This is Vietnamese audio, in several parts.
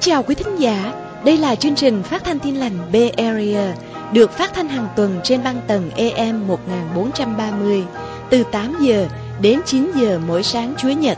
chào quý thính giả, đây là chương trình phát thanh Tin lành Bay Area, được phát thanh hàng tuần trên băng tần AM 1430, từ 8 giờ đến 9 giờ mỗi sáng Chủ nhật.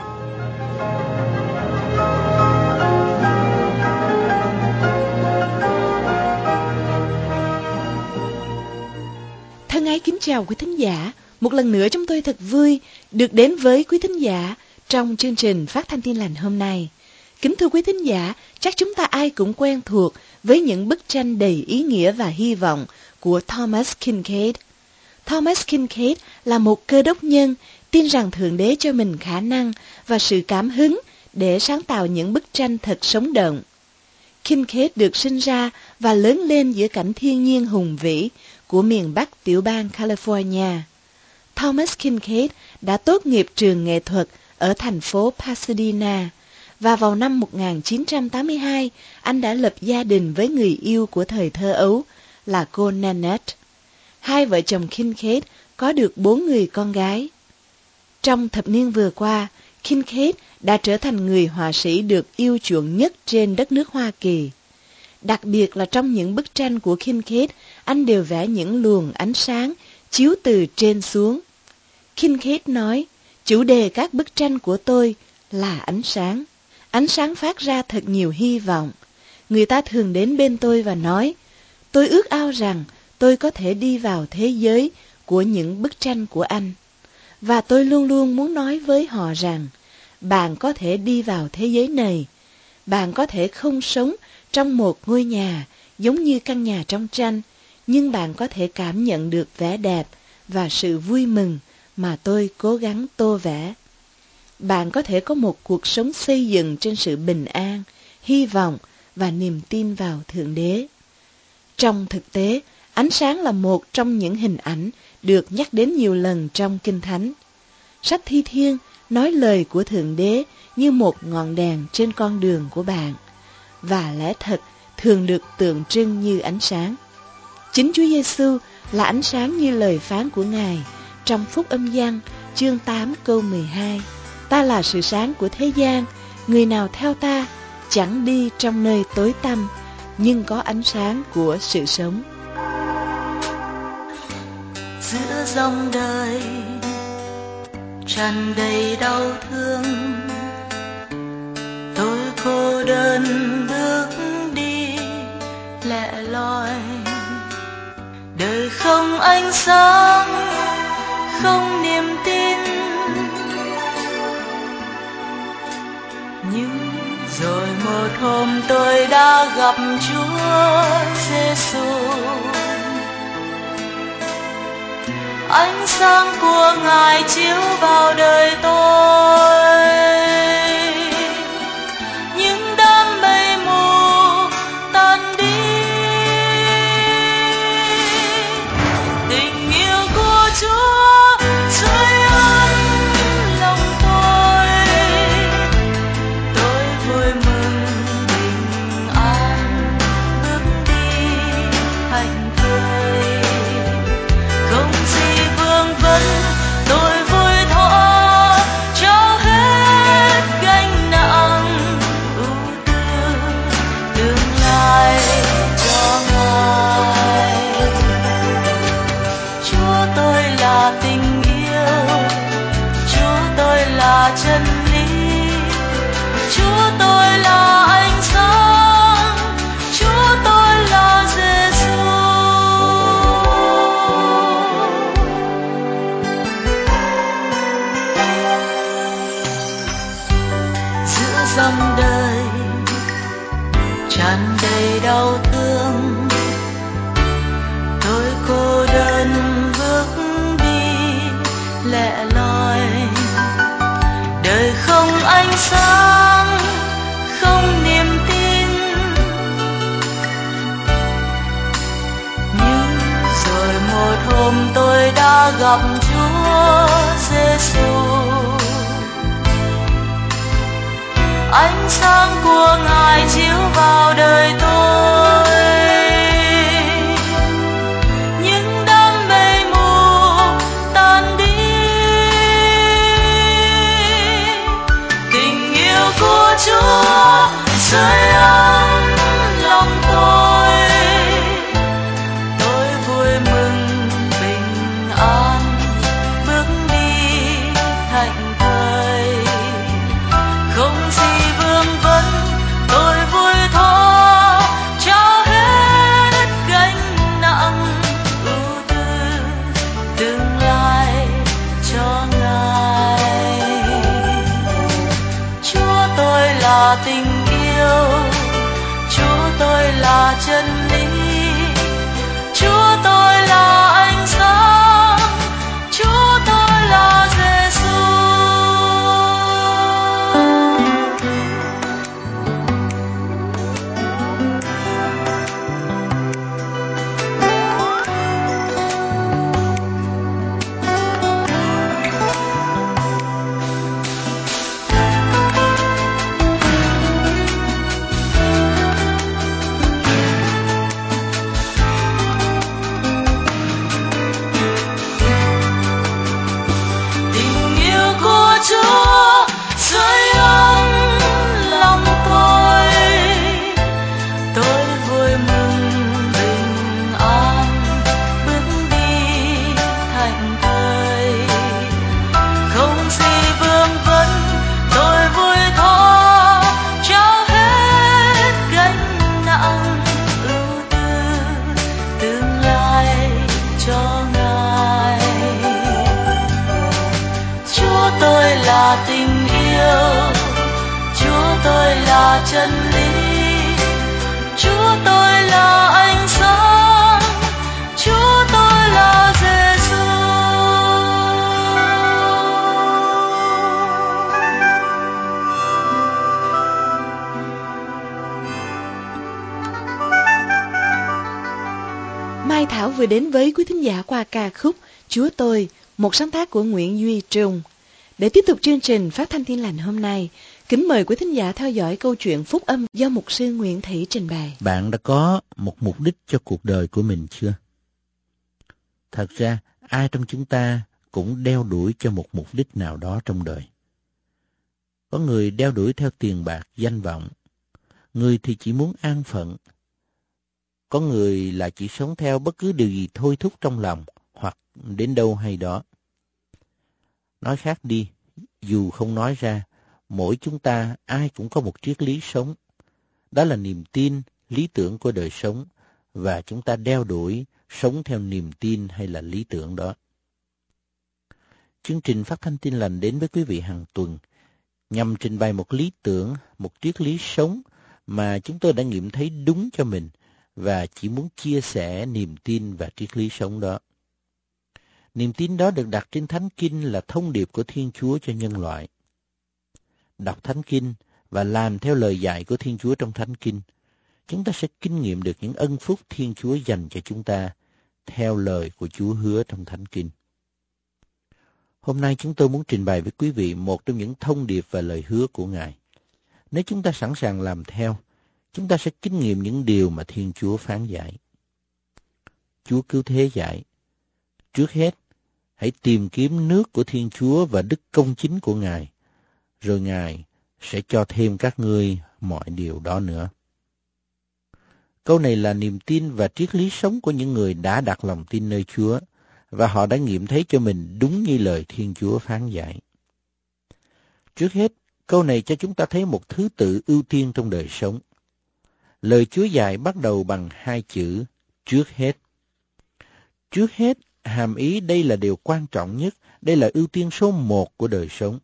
Thân ái kính chào quý thính giả, một lần nữa chúng tôi thật vui được đến với quý thính giả trong chương trình phát thanh Tin lành hôm nay. Kính thưa quý thính giả, chắc chúng ta ai cũng quen thuộc với những bức tranh đầy ý nghĩa và hy vọng của Thomas Kinkade. Thomas Kinkade là một cơ đốc nhân tin rằng Thượng Đế cho mình khả năng và sự cảm hứng để sáng tạo những bức tranh thật sống động. Kinkade được sinh ra và lớn lên giữa cảnh thiên nhiên hùng vĩ của miền Bắc tiểu bang California. Thomas Kinkade đã tốt nghiệp trường nghệ thuật ở thành phố Pasadena, và vào năm 1982, anh đã lập gia đình với người yêu của thời thơ ấu là cô Nanette. Hai vợ chồng Kinkade có được 4 người con gái. Trong thập niên vừa qua, Kinkade đã trở thành người họa sĩ được yêu chuộng nhất trên đất nước Hoa Kỳ. Đặc biệt là trong những bức tranh của Kinkade, anh đều vẽ những luồng ánh sáng chiếu từ trên xuống. Kinkade nói, chủ đề các bức tranh của tôi là ánh sáng. Ánh sáng phát ra thật nhiều hy vọng. Người ta thường đến bên tôi và nói, tôi ước ao rằng tôi có thể đi vào thế giới của những bức tranh của anh. Và tôi luôn luôn muốn nói với họ rằng, bạn có thể đi vào thế giới này. Bạn có thể không sống trong một ngôi nhà giống như căn nhà trong tranh, nhưng bạn có thể cảm nhận được vẻ đẹp và sự vui mừng mà tôi cố gắng tô vẽ. Bạn có thể có một cuộc sống xây dựng trên sự bình an, hy vọng và niềm tin vào Thượng Đế. Trong thực tế, ánh sáng là một trong những hình ảnh được nhắc đến nhiều lần trong Kinh Thánh. Sách Thi Thiên nói lời của Thượng Đế như một ngọn đèn trên con đường của bạn, và lẽ thật thường được tượng trưng như ánh sáng. Chính Chúa Giêsu là ánh sáng như lời phán của Ngài trong Phúc Âm Giăng chương 8 câu 12. Ta là sự sáng của thế gian, người nào theo ta chẳng đi trong nơi tối tăm, nhưng có ánh sáng của sự sống. Giữa dòng đời tràn đầy đau thương, tôi cô đơn bước đi lẻ loi. Đời không ánh sáng, không niềm tin, nhưng rồi một hôm tôi đã gặp Chúa Giêsu. Ánh sáng của Ngài chiếu vào đời tôi, những đám mây mù tan đi. Tình yêu của Chúa sưởi ấm lòng tôi vui mừng bình an bước đi hạnh thơi. Không gì vương vấn, tôi vui thỏa trao hết gánh nặng ưu tư tương lai cho Ngài. Chúa tôi là tình yêu, Chúa tôi là chân lý, Chúa tôi là ánh sáng, Chúa tôi là Giêsu. Giữa dòng đời tràn đầy đau thương, tôi cô đơn bước đi lẻ loi. Đời không ánh sáng, không niềm tin, nhưng rồi một hôm tôi đã gặp Chúa Giêsu. Ánh sáng của Ngài chiếu vào đời tôi, những đám mây mù tan đi. Tình yêu của Chúa sưởi ấm là chân lý, Chúa tôi là ánh sáng, Chúa tôi là Giêsu. Chúa sưởi ấm lòng tôi vui mừng bình an bước đi thành thơi, không gì vương vấn, tôi vui tha trao hết gánh nặng ưu tư tương lai cho Ngài. Chúa tôi là tình yêu, Chúa tôi là chân lý, Chúa tôi là ánh sáng, Chúa tôi là Giêsu. Mai Thảo vừa đến với quý thính giả qua ca khúc Chúa tôi, một sáng tác của Nguyễn Duy Trung. Để tiếp tục chương trình Phát thanh Tin Lành hôm nay, kính mời quý thính giả theo dõi câu chuyện phúc âm do mục sư Nguyễn Thị trình bày. Bạn đã có một mục đích cho cuộc đời của mình chưa? Thật ra, ai trong chúng ta cũng đeo đuổi cho một mục đích nào đó trong đời. Có người đeo đuổi theo tiền bạc, danh vọng. Người thì chỉ muốn an phận. Có người là chỉ sống theo bất cứ điều gì thôi thúc trong lòng hoặc đến đâu hay đó. Nói khác đi, dù không nói ra, mỗi chúng ta ai cũng có một triết lý sống. Đó là niềm tin, lý tưởng của đời sống, và chúng ta đeo đuổi, sống theo niềm tin hay là lý tưởng đó. Chương trình Phát thanh Tin Lành đến với quý vị hàng tuần, nhằm trình bày một lý tưởng, một triết lý sống mà chúng tôi đã nghiệm thấy đúng cho mình, và chỉ muốn chia sẻ niềm tin và triết lý sống đó. Niềm tin đó được đặt trên Thánh Kinh là thông điệp của Thiên Chúa cho nhân loại. Đọc Thánh Kinh và làm theo lời dạy của Thiên Chúa trong Thánh Kinh, chúng ta sẽ kinh nghiệm được những ân phúc Thiên Chúa dành cho chúng ta theo lời của Chúa hứa trong Thánh Kinh. Hôm nay chúng tôi muốn trình bày với quý vị một trong những thông điệp và lời hứa của Ngài. Nếu chúng ta sẵn sàng làm theo, chúng ta sẽ kinh nghiệm những điều mà Thiên Chúa phán dạy. Chúa Cứu Thế dạy, trước hết, hãy tìm kiếm nước của Thiên Chúa và đức công chính của Ngài, rồi Ngài sẽ cho thêm các ngươi mọi điều đó nữa. Câu này là niềm tin và triết lý sống của những người đã đặt lòng tin nơi Chúa, và họ đã nghiệm thấy cho mình đúng như lời Thiên Chúa phán dạy. Trước hết, câu này cho chúng ta thấy một thứ tự ưu tiên trong đời sống. Lời Chúa dạy bắt đầu bằng hai chữ trước hết. Trước hết, hàm ý đây là điều quan trọng nhất, đây là ưu tiên số 1 của đời sống.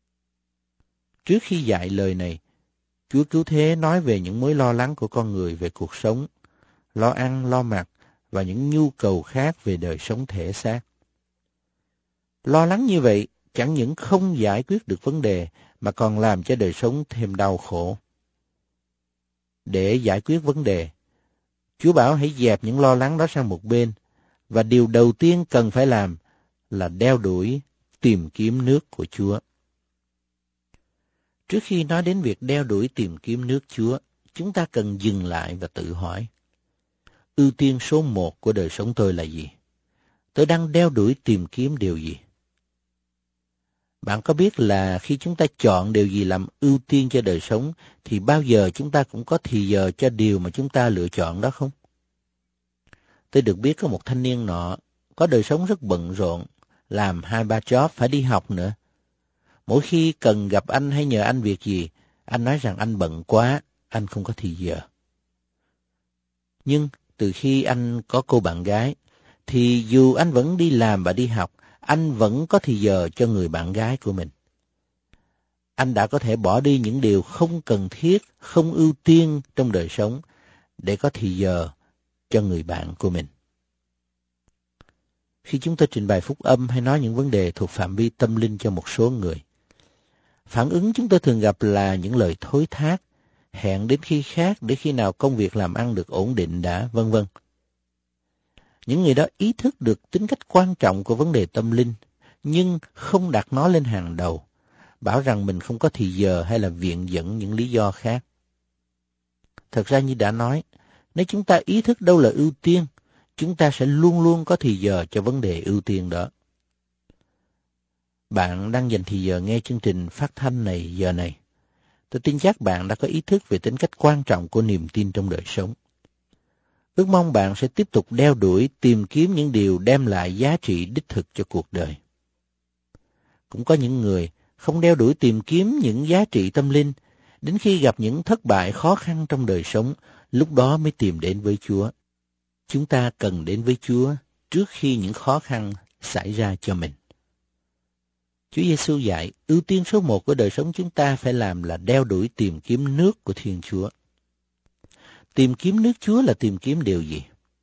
Trước khi dạy lời này, Chúa Cứu Thế nói về những mối lo lắng của con người về cuộc sống, lo ăn, lo mặc và những nhu cầu khác về đời sống thể xác. Lo lắng như vậy chẳng những không giải quyết được vấn đề mà còn làm cho đời sống thêm đau khổ. Để giải quyết vấn đề, Chúa bảo hãy dẹp những lo lắng đó sang một bên, và điều đầu tiên cần phải làm là đeo đuổi, tìm kiếm nước của Chúa. Trước khi nói đến việc đeo đuổi tìm kiếm nước Chúa, chúng ta cần dừng lại và tự hỏi, ưu tiên số 1 của đời sống tôi là gì? Tôi đang đeo đuổi tìm kiếm điều gì? Bạn có biết là khi chúng ta chọn điều gì làm ưu tiên cho đời sống, thì bao giờ chúng ta cũng có thì giờ cho điều mà chúng ta lựa chọn đó không? Tôi được biết có một thanh niên nọ, có đời sống rất bận rộn, làm 2-3 job, phải đi học nữa. Mỗi khi cần gặp anh hay nhờ anh việc gì, anh nói rằng anh bận quá, anh không có thì giờ. Nhưng từ khi anh có cô bạn gái, thì dù anh vẫn đi làm và đi học, anh vẫn có thì giờ cho người bạn gái của mình. Anh đã có thể bỏ đi những điều không cần thiết, không ưu tiên trong đời sống, để có thì giờ cho người bạn của mình. Khi chúng tôi trình bày phúc âm hay nói những vấn đề thuộc phạm vi tâm linh cho một số người, phản ứng chúng tôi thường gặp là những lời thối thác, hẹn đến khi khác, để khi nào công việc làm ăn được ổn định đã, vân vân. Những người đó ý thức được tính cách quan trọng của vấn đề tâm linh, nhưng không đặt nó lên hàng đầu, bảo rằng mình không có thì giờ hay là viện dẫn những lý do khác. Thật ra như đã nói, nếu chúng ta ý thức đâu là ưu tiên, chúng ta sẽ luôn luôn có thì giờ cho vấn đề ưu tiên đó. Bạn đang dành thì giờ nghe chương trình phát thanh này giờ này. Tôi tin chắc bạn đã có ý thức về tính cách quan trọng của niềm tin trong đời sống. Ước mong bạn sẽ tiếp tục đeo đuổi, tìm kiếm những điều đem lại giá trị đích thực cho cuộc đời. Cũng có những người không đeo đuổi tìm kiếm những giá trị tâm linh, đến khi gặp những thất bại khó khăn trong đời sống, lúc đó mới tìm đến với Chúa. Chúng ta cần đến với Chúa trước khi những khó khăn xảy ra cho mình. Chúa Giêsu dạy, ưu tiên số 1 của đời sống chúng ta phải làm là đeo đuổi tìm kiếm nước của Thiên Chúa. Tìm kiếm nước Chúa là tìm kiếm điều gì?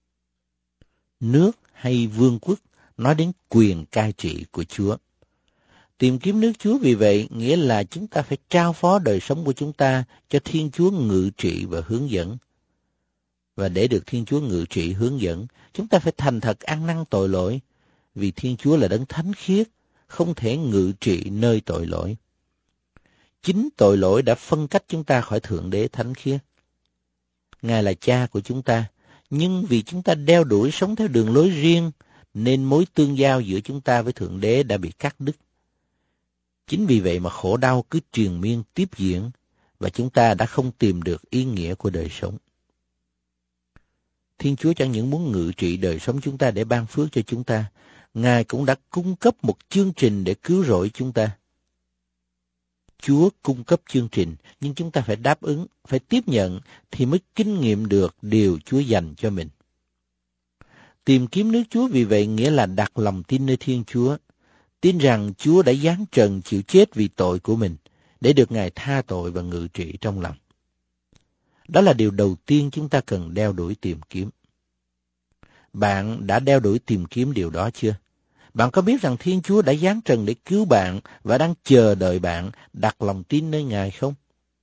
Nước hay vương quốc nói đến quyền cai trị của Chúa. Tìm kiếm nước Chúa vì vậy nghĩa là chúng ta phải trao phó đời sống của chúng ta cho Thiên Chúa ngự trị và hướng dẫn. Và để được Thiên Chúa ngự trị hướng dẫn, chúng ta phải thành thật ăn năn tội lỗi, vì Thiên Chúa là đấng thánh khiết, không thể ngự trị nơi tội lỗi. Chính tội lỗi đã phân cách chúng ta khỏi Thượng Đế thánh khiết. Ngài là cha của chúng ta, nhưng vì chúng ta đeo đuổi sống theo đường lối riêng, nên mối tương giao giữa chúng ta với Thượng Đế đã bị cắt đứt. Chính vì vậy mà khổ đau cứ triền miên tiếp diễn, và chúng ta đã không tìm được ý nghĩa của đời sống. Thiên Chúa chẳng những muốn ngự trị đời sống chúng ta để ban phước cho chúng ta, Ngài cũng đã cung cấp một chương trình để cứu rỗi chúng ta. Chúa cung cấp chương trình, nhưng chúng ta phải đáp ứng, phải tiếp nhận thì mới kinh nghiệm được điều Chúa dành cho mình. Tìm kiếm nước Chúa vì vậy nghĩa là đặt lòng tin nơi Thiên Chúa, tin rằng Chúa đã giáng trần chịu chết vì tội của mình, để được Ngài tha tội và ngự trị trong lòng. Đó là điều đầu tiên chúng ta cần đeo đuổi tìm kiếm. Bạn đã đeo đuổi tìm kiếm điều đó chưa? Bạn có biết rằng Thiên Chúa đã giáng trần để cứu bạn và đang chờ đợi bạn đặt lòng tin nơi Ngài không?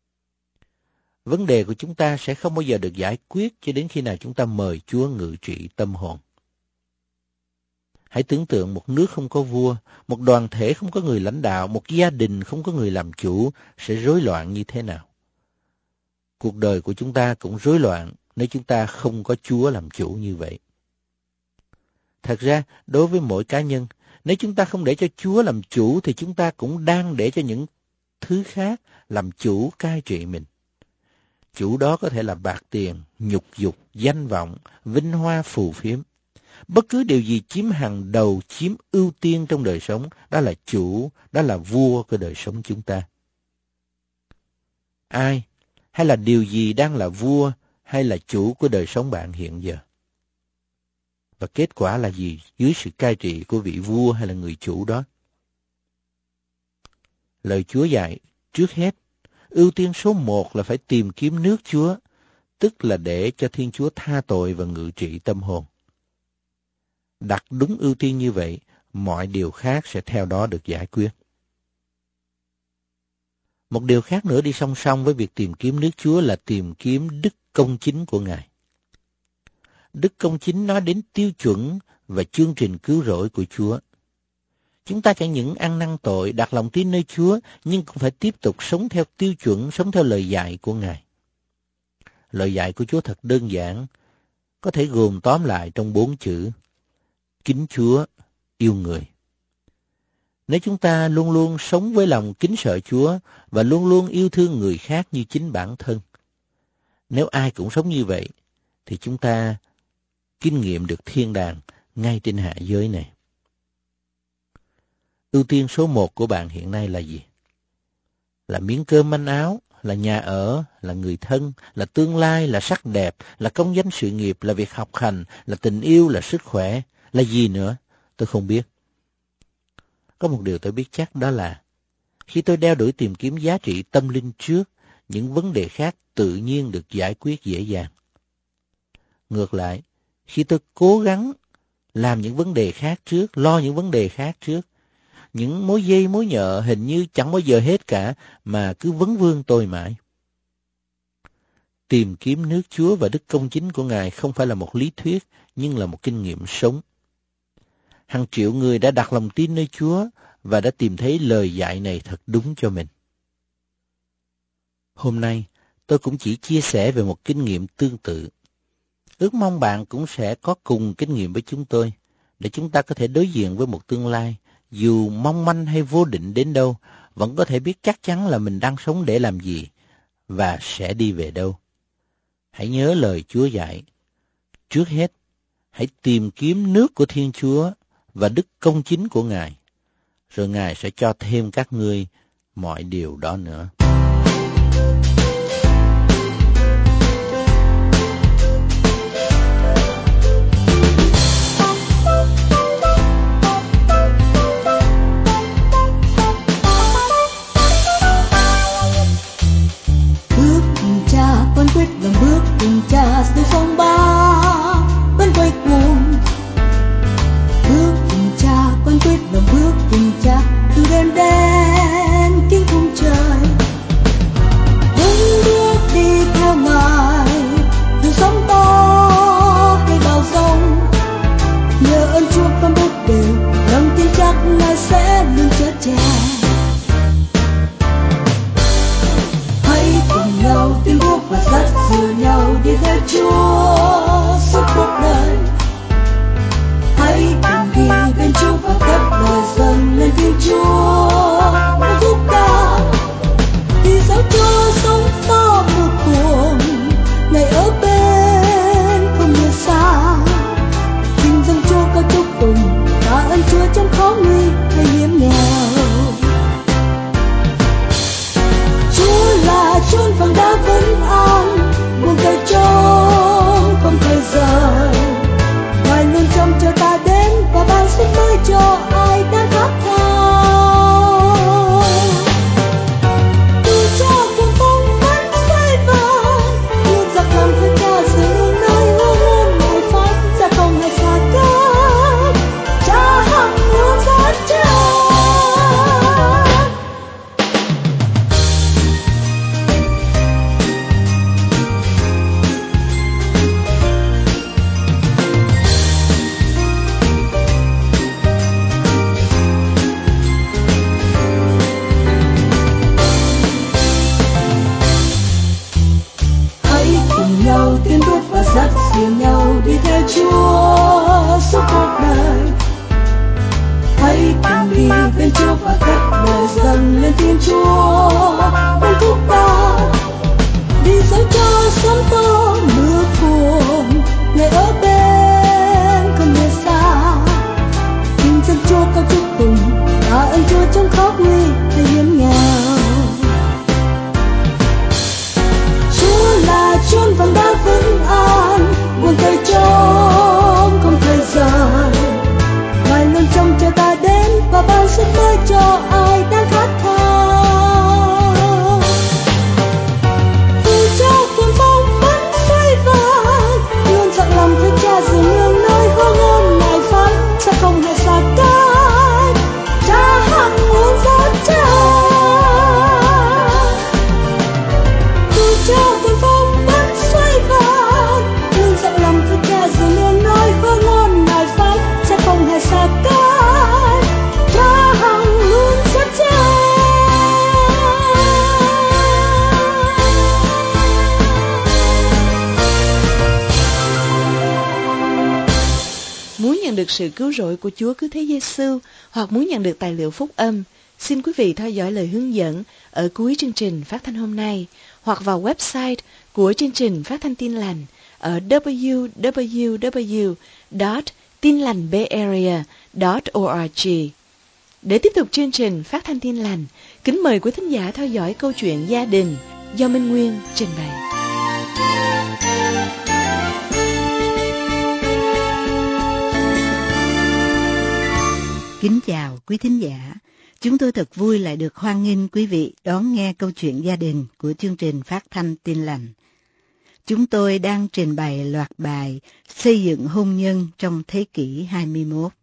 Vấn đề của chúng ta sẽ không bao giờ được giải quyết cho đến khi nào chúng ta mời Chúa ngự trị tâm hồn. Hãy tưởng tượng một nước không có vua, một đoàn thể không có người lãnh đạo, một gia đình không có người làm chủ sẽ rối loạn như thế nào. Cuộc đời của chúng ta cũng rối loạn nếu chúng ta không có Chúa làm chủ như vậy. Thật ra, đối với mỗi cá nhân, nếu chúng ta không để cho Chúa làm chủ thì chúng ta cũng đang để cho những thứ khác làm chủ cai trị mình. Chủ đó có thể là bạc tiền, nhục dục, danh vọng, vinh hoa phù phiếm. Bất cứ điều gì chiếm hàng đầu, chiếm ưu tiên trong đời sống, đó là chủ, đó là vua của đời sống chúng ta. Ai hay là điều gì đang là vua hay là chủ của đời sống bạn hiện giờ? Và kết quả là gì dưới sự cai trị của vị vua hay là người chủ đó? Lời Chúa dạy, trước hết, ưu tiên số 1 là phải tìm kiếm nước Chúa, tức là để cho Thiên Chúa tha tội và ngự trị tâm hồn. Đặt đúng ưu tiên như vậy, mọi điều khác sẽ theo đó được giải quyết. Một điều khác nữa đi song song với việc tìm kiếm nước Chúa là tìm kiếm đức công chính của Ngài. Đức công chính nói đến tiêu chuẩn và chương trình cứu rỗi của Chúa. Chúng ta chẳng những ăn năn tội, đặt lòng tin nơi Chúa, nhưng cũng phải tiếp tục sống theo tiêu chuẩn, sống theo lời dạy của Ngài. Lời dạy của Chúa thật đơn giản, có thể gồm tóm lại trong 4 chữ: kính Chúa, yêu người. Nếu chúng ta luôn luôn sống với lòng kính sợ Chúa và luôn luôn yêu thương người khác như chính bản thân, nếu ai cũng sống như vậy, thì chúng ta kinh nghiệm được thiên đàng ngay trên hạ giới này. Ưu tiên số 1 của bạn hiện nay là gì? Là miếng cơm manh áo, là nhà ở, là người thân, là tương lai, là sắc đẹp, là công danh sự nghiệp, là việc học hành, là tình yêu, là sức khỏe, là gì nữa? Tôi không biết. Có một điều tôi biết chắc, đó là khi tôi đeo đuổi tìm kiếm giá trị tâm linh trước, những vấn đề khác tự nhiên được giải quyết dễ dàng. Ngược lại, khi tôi cố gắng làm những vấn đề khác trước, lo những vấn đề khác trước, những mối dây mối nhợ hình như chẳng bao giờ hết cả mà cứ vấn vương tôi mãi. Tìm kiếm nước Chúa và đức công chính của Ngài không phải là một lý thuyết, nhưng là một kinh nghiệm sống. Hàng triệu người đã đặt lòng tin nơi Chúa và đã tìm thấy lời dạy này thật đúng cho mình. Hôm nay, tôi cũng chỉ chia sẻ về một kinh nghiệm tương tự. Ước mong bạn cũng sẽ có cùng kinh nghiệm với chúng tôi, để chúng ta có thể đối diện với một tương lai, dù mong manh hay vô định đến đâu, vẫn có thể biết chắc chắn là mình đang sống để làm gì và sẽ đi về đâu. Hãy nhớ lời Chúa dạy. Trước hết, hãy tìm kiếm nước của Thiên Chúa và đức công chính của Ngài, rồi Ngài sẽ cho thêm các ngươi mọi điều đó nữa. Bước cùng cha, con quyết lòng bước cùng cha dưới phong ba vẫn quay cuồng. Bước cùng cha, con quyết lòng bước cùng cha từ đêm đen kinh khung trời. Đứng bước đi theo Ngài, dù sóng to hay bão giông. Nhờ ơn Chúa con bước đều, lòng tin chắc Ngài sẽ luôn chở che. Cùng nhau tiến bước và dắt dìu nhau đi theo Chúa suốt cuộc đời. Hãy cùng đi bên Chúa và cất lời dâng lên Thiên Chúa một khúc ca. Vì dẫu Chúa sống to vô cùng, Ngài ở bên không lìa xa. Xin dâng Chúa ca chúc tùng, tạ ơn Chúa trong khó nguy hay hiểm nghèo. Chốn vàng đá vẫn an, buông tay trống không thời giờ. Ngài luôn trông chờ ta đến và ban sức mới cho ai đang khát khao. Từ cha cùng phong vẫn xoay vần, luôn dặn lòng theo cha dừng nơi hương hôn ngài phán sẽ không hay xa cách. Cha hằng luôn dẫn chân. Dắt dìu nhau đi theo Chúa suốt cuộc đời. Hãy cùng đi bên Chúa và cất lời dâng lên Thiên Chúa bên khúc ca. Vì dẫu cho sóng to mưa cuồng, Ngài ở bên không lìa xa. Xin dâng Chúa cao chúc tùng, tạ ơn Chúa trong khó nguy hay hiểm nghèo. Chúa là chốn vàng đá vững an, buông tay trống không thời giờ. Ngài luôn trông chờ ta đến và ban sức mới cho ai đang khát khao. Vì cha cuồng phong vẫn xoay vần, luôn dặn lòng theo cha dừng hương nơi hương ôn ngài phán sẽ không hề xa cách. Cha hằng luôn dẫn chân. Cha cuồng phong vẫn xoay vần, luôn dặn lòng theo cha dừng hương nơi hương ôn ngài phán sẽ không hề xa cách. Cha hằng luôn dẫn chân. Muốn nhận được sự cứu rỗi của Chúa Cứu Thế Giêsu hoặc muốn nhận được tài liệu phúc âm, xin quý vị theo dõi lời hướng dẫn ở cuối chương trình phát thanh hôm nay hoặc vào website của chương trình phát thanh Tin Lành ở www.tinlanhbayarea.org. Để tiếp tục chương trình phát thanh Tin Lành, kính mời quý thính giả theo dõi câu chuyện gia đình do Minh Nguyên trình bày. Kính chào quý thính giả. Chúng tôi thật vui lại được hoan nghênh quý vị đón nghe câu chuyện gia đình của chương trình phát thanh Tin Lành. chúng tôi đang trình bày loạt bài xây dựng hôn nhân trong thế kỷ 21.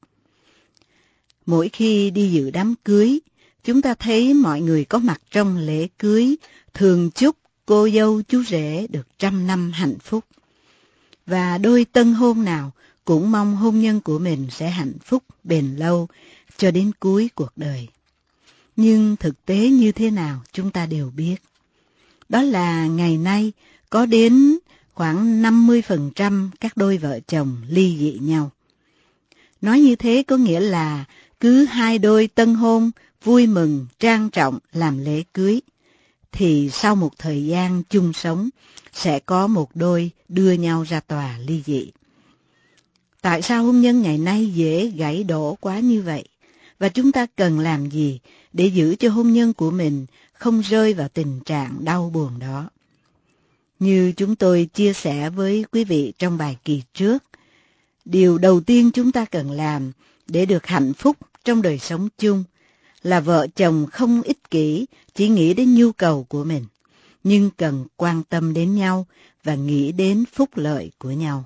Mỗi khi đi dự đám cưới, chúng ta thấy mọi người có mặt trong lễ cưới thường chúc cô dâu chú rể được 100 năm hạnh phúc. Và đôi tân hôn nào cũng mong hôn nhân của mình sẽ hạnh phúc bền lâu cho đến cuối cuộc đời. Nhưng thực tế như thế nào chúng ta đều biết. Đó là ngày nay có đến khoảng 50% các đôi vợ chồng ly dị nhau. Nói như thế có nghĩa là cứ 2 đôi tân hôn vui mừng trang trọng làm lễ cưới, thì sau một thời gian chung sống sẽ có một đôi đưa nhau ra tòa ly dị. Tại sao hôn nhân ngày nay dễ gãy đổ quá như vậy? Và chúng ta cần làm gì để giữ cho hôn nhân của mình không rơi vào tình trạng đau buồn đó? Như chúng tôi chia sẻ với quý vị trong bài kỳ trước, điều đầu tiên chúng ta cần làm để được hạnh phúc trong đời sống chung là vợ chồng không ích kỷ chỉ nghĩ đến nhu cầu của mình, nhưng cần quan tâm đến nhau và nghĩ đến phúc lợi của nhau.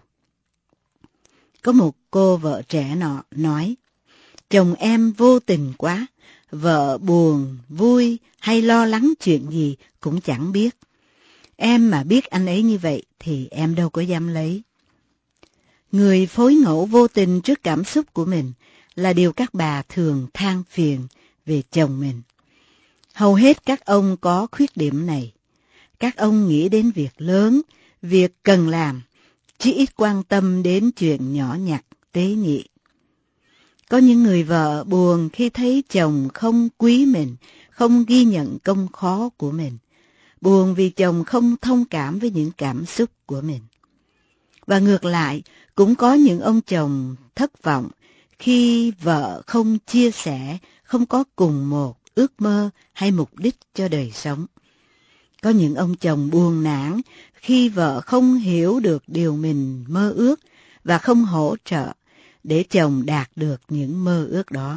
Có một cô vợ trẻ nọ nói, chồng em vô tình quá, vợ buồn, vui hay lo lắng chuyện gì cũng chẳng biết. Em mà biết anh ấy như vậy thì em đâu có dám lấy. Người phối ngẫu vô tình trước cảm xúc của mình là điều các bà thường than phiền về chồng mình. Hầu hết các ông có khuyết điểm này. Các ông nghĩ đến việc lớn, việc cần làm, chỉ ít quan tâm đến chuyện nhỏ nhặt, tế nhị. Có những người vợ buồn khi thấy chồng không quý mình, không ghi nhận công khó của mình. Buồn vì chồng không thông cảm với những cảm xúc của mình. Và ngược lại, cũng có những ông chồng thất vọng khi vợ không chia sẻ, không có cùng một ước mơ hay mục đích cho đời sống. Có những ông chồng buồn nản khi vợ không hiểu được điều mình mơ ước và không hỗ trợ để chồng đạt được những mơ ước đó.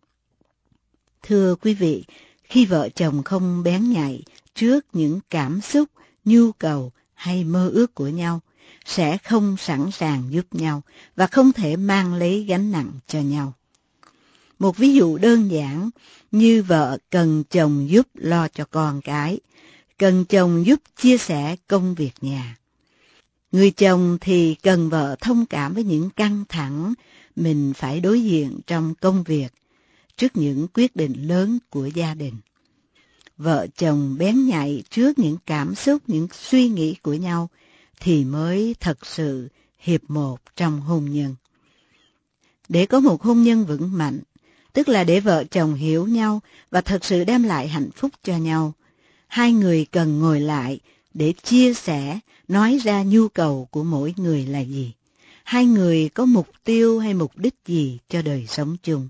Thưa quý vị, khi vợ chồng không bén nhạy trước những cảm xúc, nhu cầu hay mơ ước của nhau, sẽ không sẵn sàng giúp nhau và không thể mang lấy gánh nặng cho nhau. Một ví dụ đơn giản như vợ cần chồng giúp lo cho con cái, cần chồng giúp chia sẻ công việc nhà. Người chồng thì cần vợ thông cảm với những căng thẳng mình phải đối diện trong công việc trước những quyết định lớn của gia đình. Vợ chồng bén nhạy trước những cảm xúc, những suy nghĩ của nhau thì mới thật sự hiệp một trong hôn nhân. Để có một hôn nhân vững mạnh, tức là để vợ chồng hiểu nhau và thật sự đem lại hạnh phúc cho nhau, hai người cần ngồi lại để chia sẻ, nói ra nhu cầu của mỗi người là gì. Hai người có mục tiêu hay mục đích gì cho đời sống chung.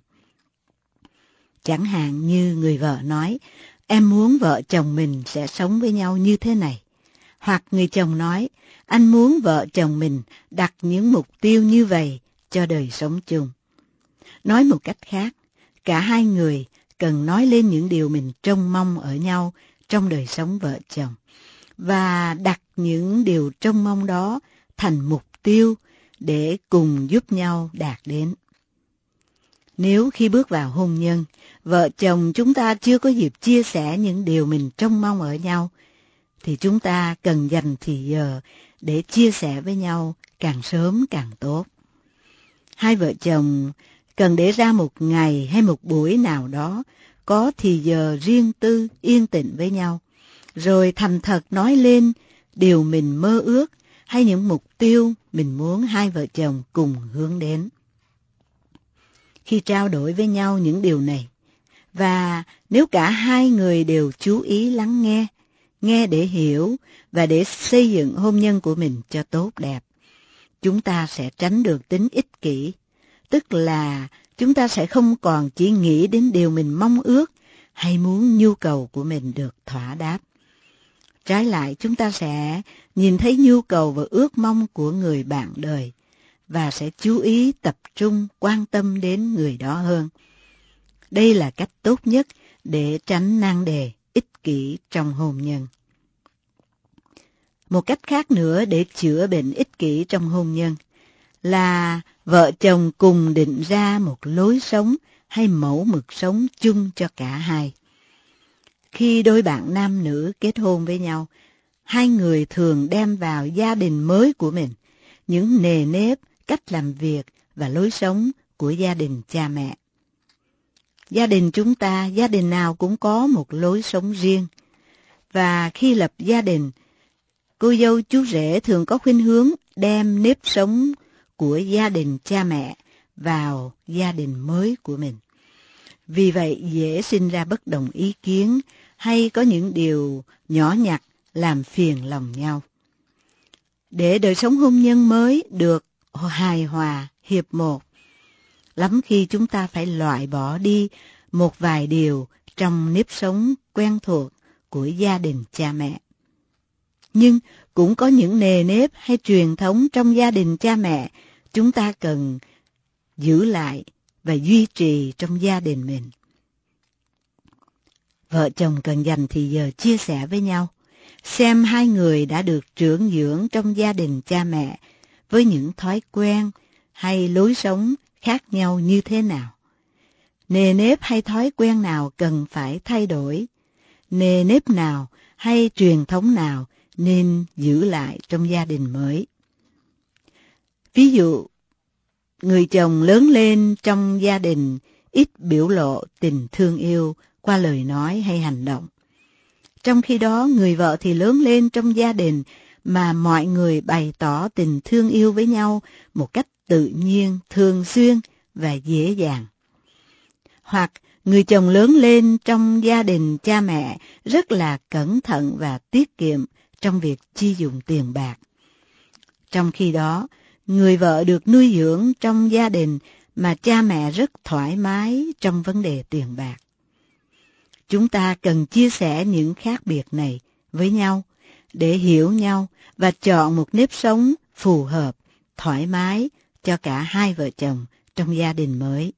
Chẳng hạn như người vợ nói, em muốn vợ chồng mình sẽ sống với nhau như thế này. Hoặc người chồng nói, anh muốn vợ chồng mình đặt những mục tiêu như vậy cho đời sống chung. Nói một cách khác, cả hai người cần nói lên những điều mình trông mong ở nhau trong đời sống vợ chồng, và đặt những điều trông mong đó thành mục tiêu để cùng giúp nhau đạt đến. Nếu khi bước vào hôn nhân, vợ chồng chúng ta chưa có dịp chia sẻ những điều mình trông mong ở nhau, thì chúng ta cần dành thì giờ để chia sẻ với nhau càng sớm càng tốt. Hai vợ chồng cần để ra một ngày hay một buổi nào đó có thì giờ riêng tư yên tĩnh với nhau, rồi thành thật nói lên điều mình mơ ước hay những mục tiêu mình muốn hai vợ chồng cùng hướng đến. Khi trao đổi với nhau những điều này, và nếu cả hai người đều chú ý lắng nghe để hiểu và để xây dựng hôn nhân của mình cho tốt đẹp, chúng ta sẽ tránh được tính ích kỷ, tức là chúng ta sẽ không còn chỉ nghĩ đến điều mình mong ước hay muốn nhu cầu của mình được thỏa đáp. Trái lại, chúng ta sẽ nhìn thấy nhu cầu và ước mong của người bạn đời và sẽ chú ý tập trung quan tâm đến người đó hơn. Đây là cách tốt nhất để tránh nan đề ích kỷ trong hôn nhân. Một cách khác nữa để chữa bệnh ích kỷ trong hôn nhân là vợ chồng cùng định ra một lối sống hay mẫu mực sống chung cho cả hai. Khi đôi bạn nam nữ kết hôn với nhau, hai người thường đem vào gia đình mới của mình những nề nếp, cách làm việc và lối sống của gia đình cha mẹ. Gia đình chúng ta, gia đình nào cũng có một lối sống riêng. Và khi lập gia đình, cô dâu chú rể thường có khuynh hướng đem nếp sống của gia đình cha mẹ vào gia đình mới của mình. Vì vậy dễ sinh ra bất đồng ý kiến hay có những điều nhỏ nhặt làm phiền lòng nhau. Để đời sống hôn nhân mới được hài hòa, hiệp một, lắm khi chúng ta phải loại bỏ đi một vài điều trong nếp sống quen thuộc của gia đình cha mẹ. Nhưng cũng có những nề nếp hay truyền thống trong gia đình cha mẹ chúng ta cần giữ lại và duy trì trong gia đình mình. Vợ chồng cần dành thì giờ chia sẻ với nhau, xem hai người đã được trưởng dưỡng trong gia đình cha mẹ với những thói quen hay lối sống khác nhau như thế nào. Nề nếp hay thói quen nào cần phải thay đổi, nề nếp nào hay truyền thống nào nên giữ lại trong gia đình mới. Ví dụ, người chồng lớn lên trong gia đình ít biểu lộ tình thương yêu qua lời nói hay hành động. Trong khi đó, người vợ thì lớn lên trong gia đình mà mọi người bày tỏ tình thương yêu với nhau một cách tự nhiên, thường xuyên và dễ dàng. Hoặc người chồng lớn lên trong gia đình cha mẹ rất là cẩn thận và tiết kiệm trong việc chi dùng tiền bạc. Trong khi đó, người vợ được nuôi dưỡng trong gia đình mà cha mẹ rất thoải mái trong vấn đề tiền bạc. Chúng ta cần chia sẻ những khác biệt này với nhau để hiểu nhau và chọn một nếp sống phù hợp, thoải mái cho cả hai vợ chồng trong gia đình mới.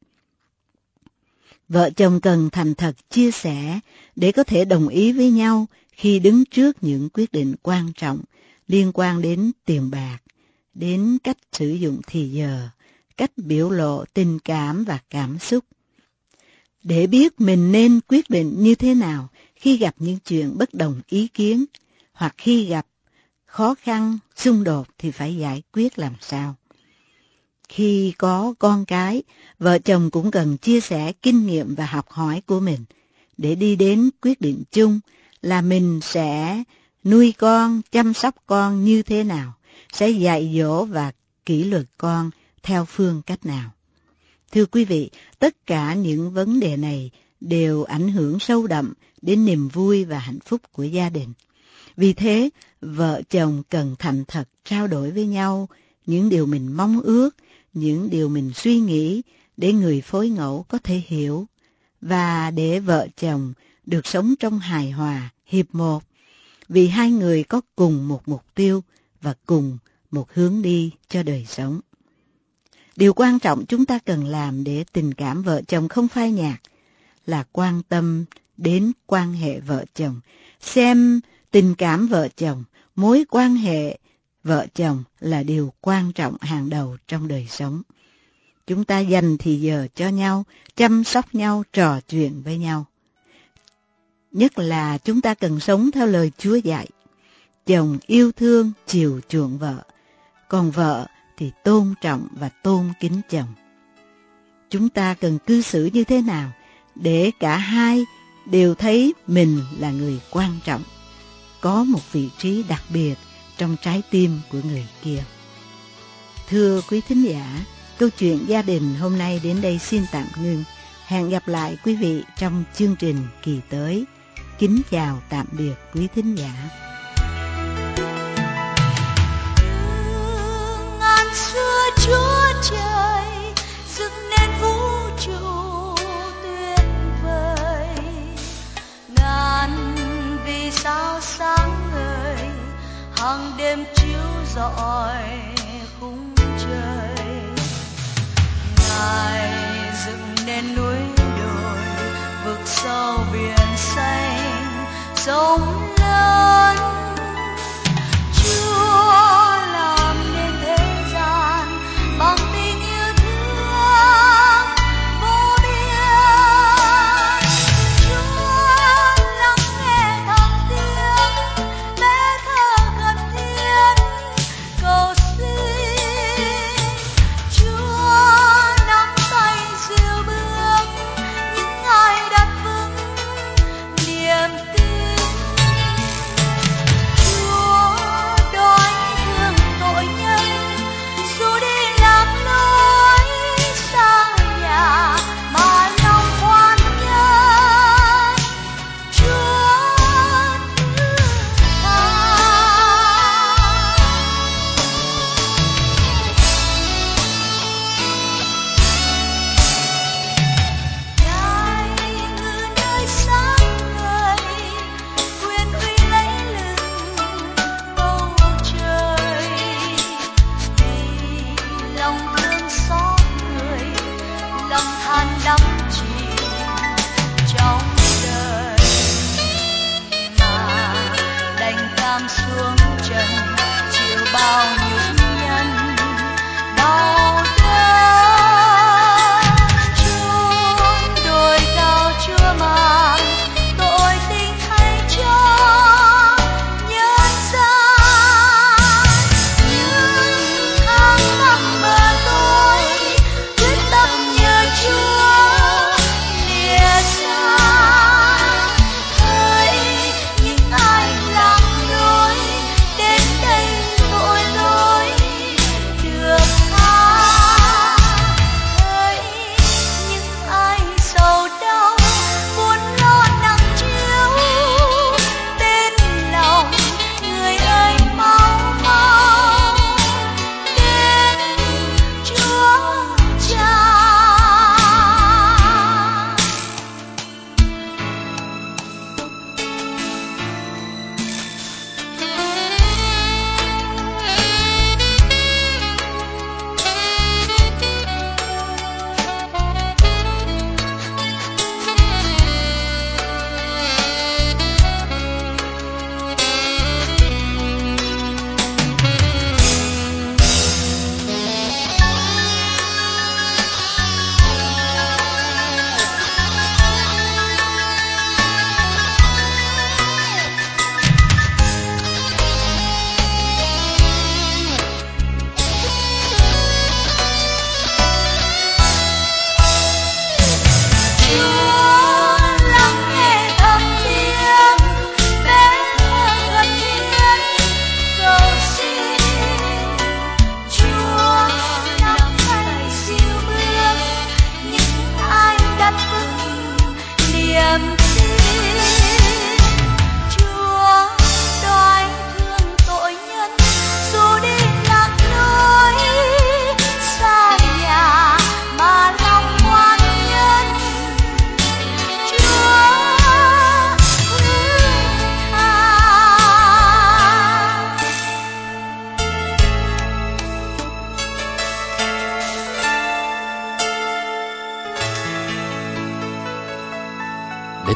Vợ chồng cần thành thật chia sẻ để có thể đồng ý với nhau khi đứng trước những quyết định quan trọng liên quan đến tiền bạc, đến cách sử dụng thì giờ, cách biểu lộ tình cảm và cảm xúc. Để biết mình nên quyết định như thế nào khi gặp những chuyện bất đồng ý kiến, hoặc khi gặp khó khăn, xung đột thì phải giải quyết làm sao. Khi có con cái, vợ chồng cũng cần chia sẻ kinh nghiệm và học hỏi của mình để đi đến quyết định chung là mình sẽ nuôi con, chăm sóc con như thế nào, sẽ dạy dỗ và kỷ luật con theo phương cách nào. Thưa quý vị, tất cả những vấn đề này đều ảnh hưởng sâu đậm đến niềm vui và hạnh phúc của gia đình. Vì thế, vợ chồng cần thành thật trao đổi với nhau những điều mình mong ước, những điều mình suy nghĩ để người phối ngẫu có thể hiểu, và để vợ chồng được sống trong hài hòa, hiệp một, vì hai người có cùng một mục tiêu và cùng một hướng đi cho đời sống. Điều quan trọng chúng ta cần làm để tình cảm vợ chồng không phai nhạt là quan tâm đến quan hệ vợ chồng, xem tình cảm vợ chồng, mối quan hệ vợ chồng là điều quan trọng hàng đầu trong đời sống. Chúng ta dành thì giờ cho nhau, chăm sóc nhau, trò chuyện với nhau. Nhất là chúng ta cần sống theo lời Chúa dạy. Chồng yêu thương, chiều chuộng vợ, còn vợ thì tôn trọng và tôn kính chồng. Chúng ta cần cư xử như thế nào để cả hai đều thấy mình là người quan trọng, có một vị trí đặc biệt trong trái tim của người kia. Thưa quý thính giả, câu chuyện gia đình hôm nay đến đây xin tạm ngưng. Hẹn gặp lại quý vị trong chương trình kỳ tới. Kính chào tạm biệt quý thính giả. Ngàn xưa Chúa Trời dựng nên vũ trụ tuyệt vời, ngàn vì sao sáng ngời hàng đêm chiếu rọi khung trời. Ngài dựng nên núi đồi, vực sâu biển xanh, sông lớn.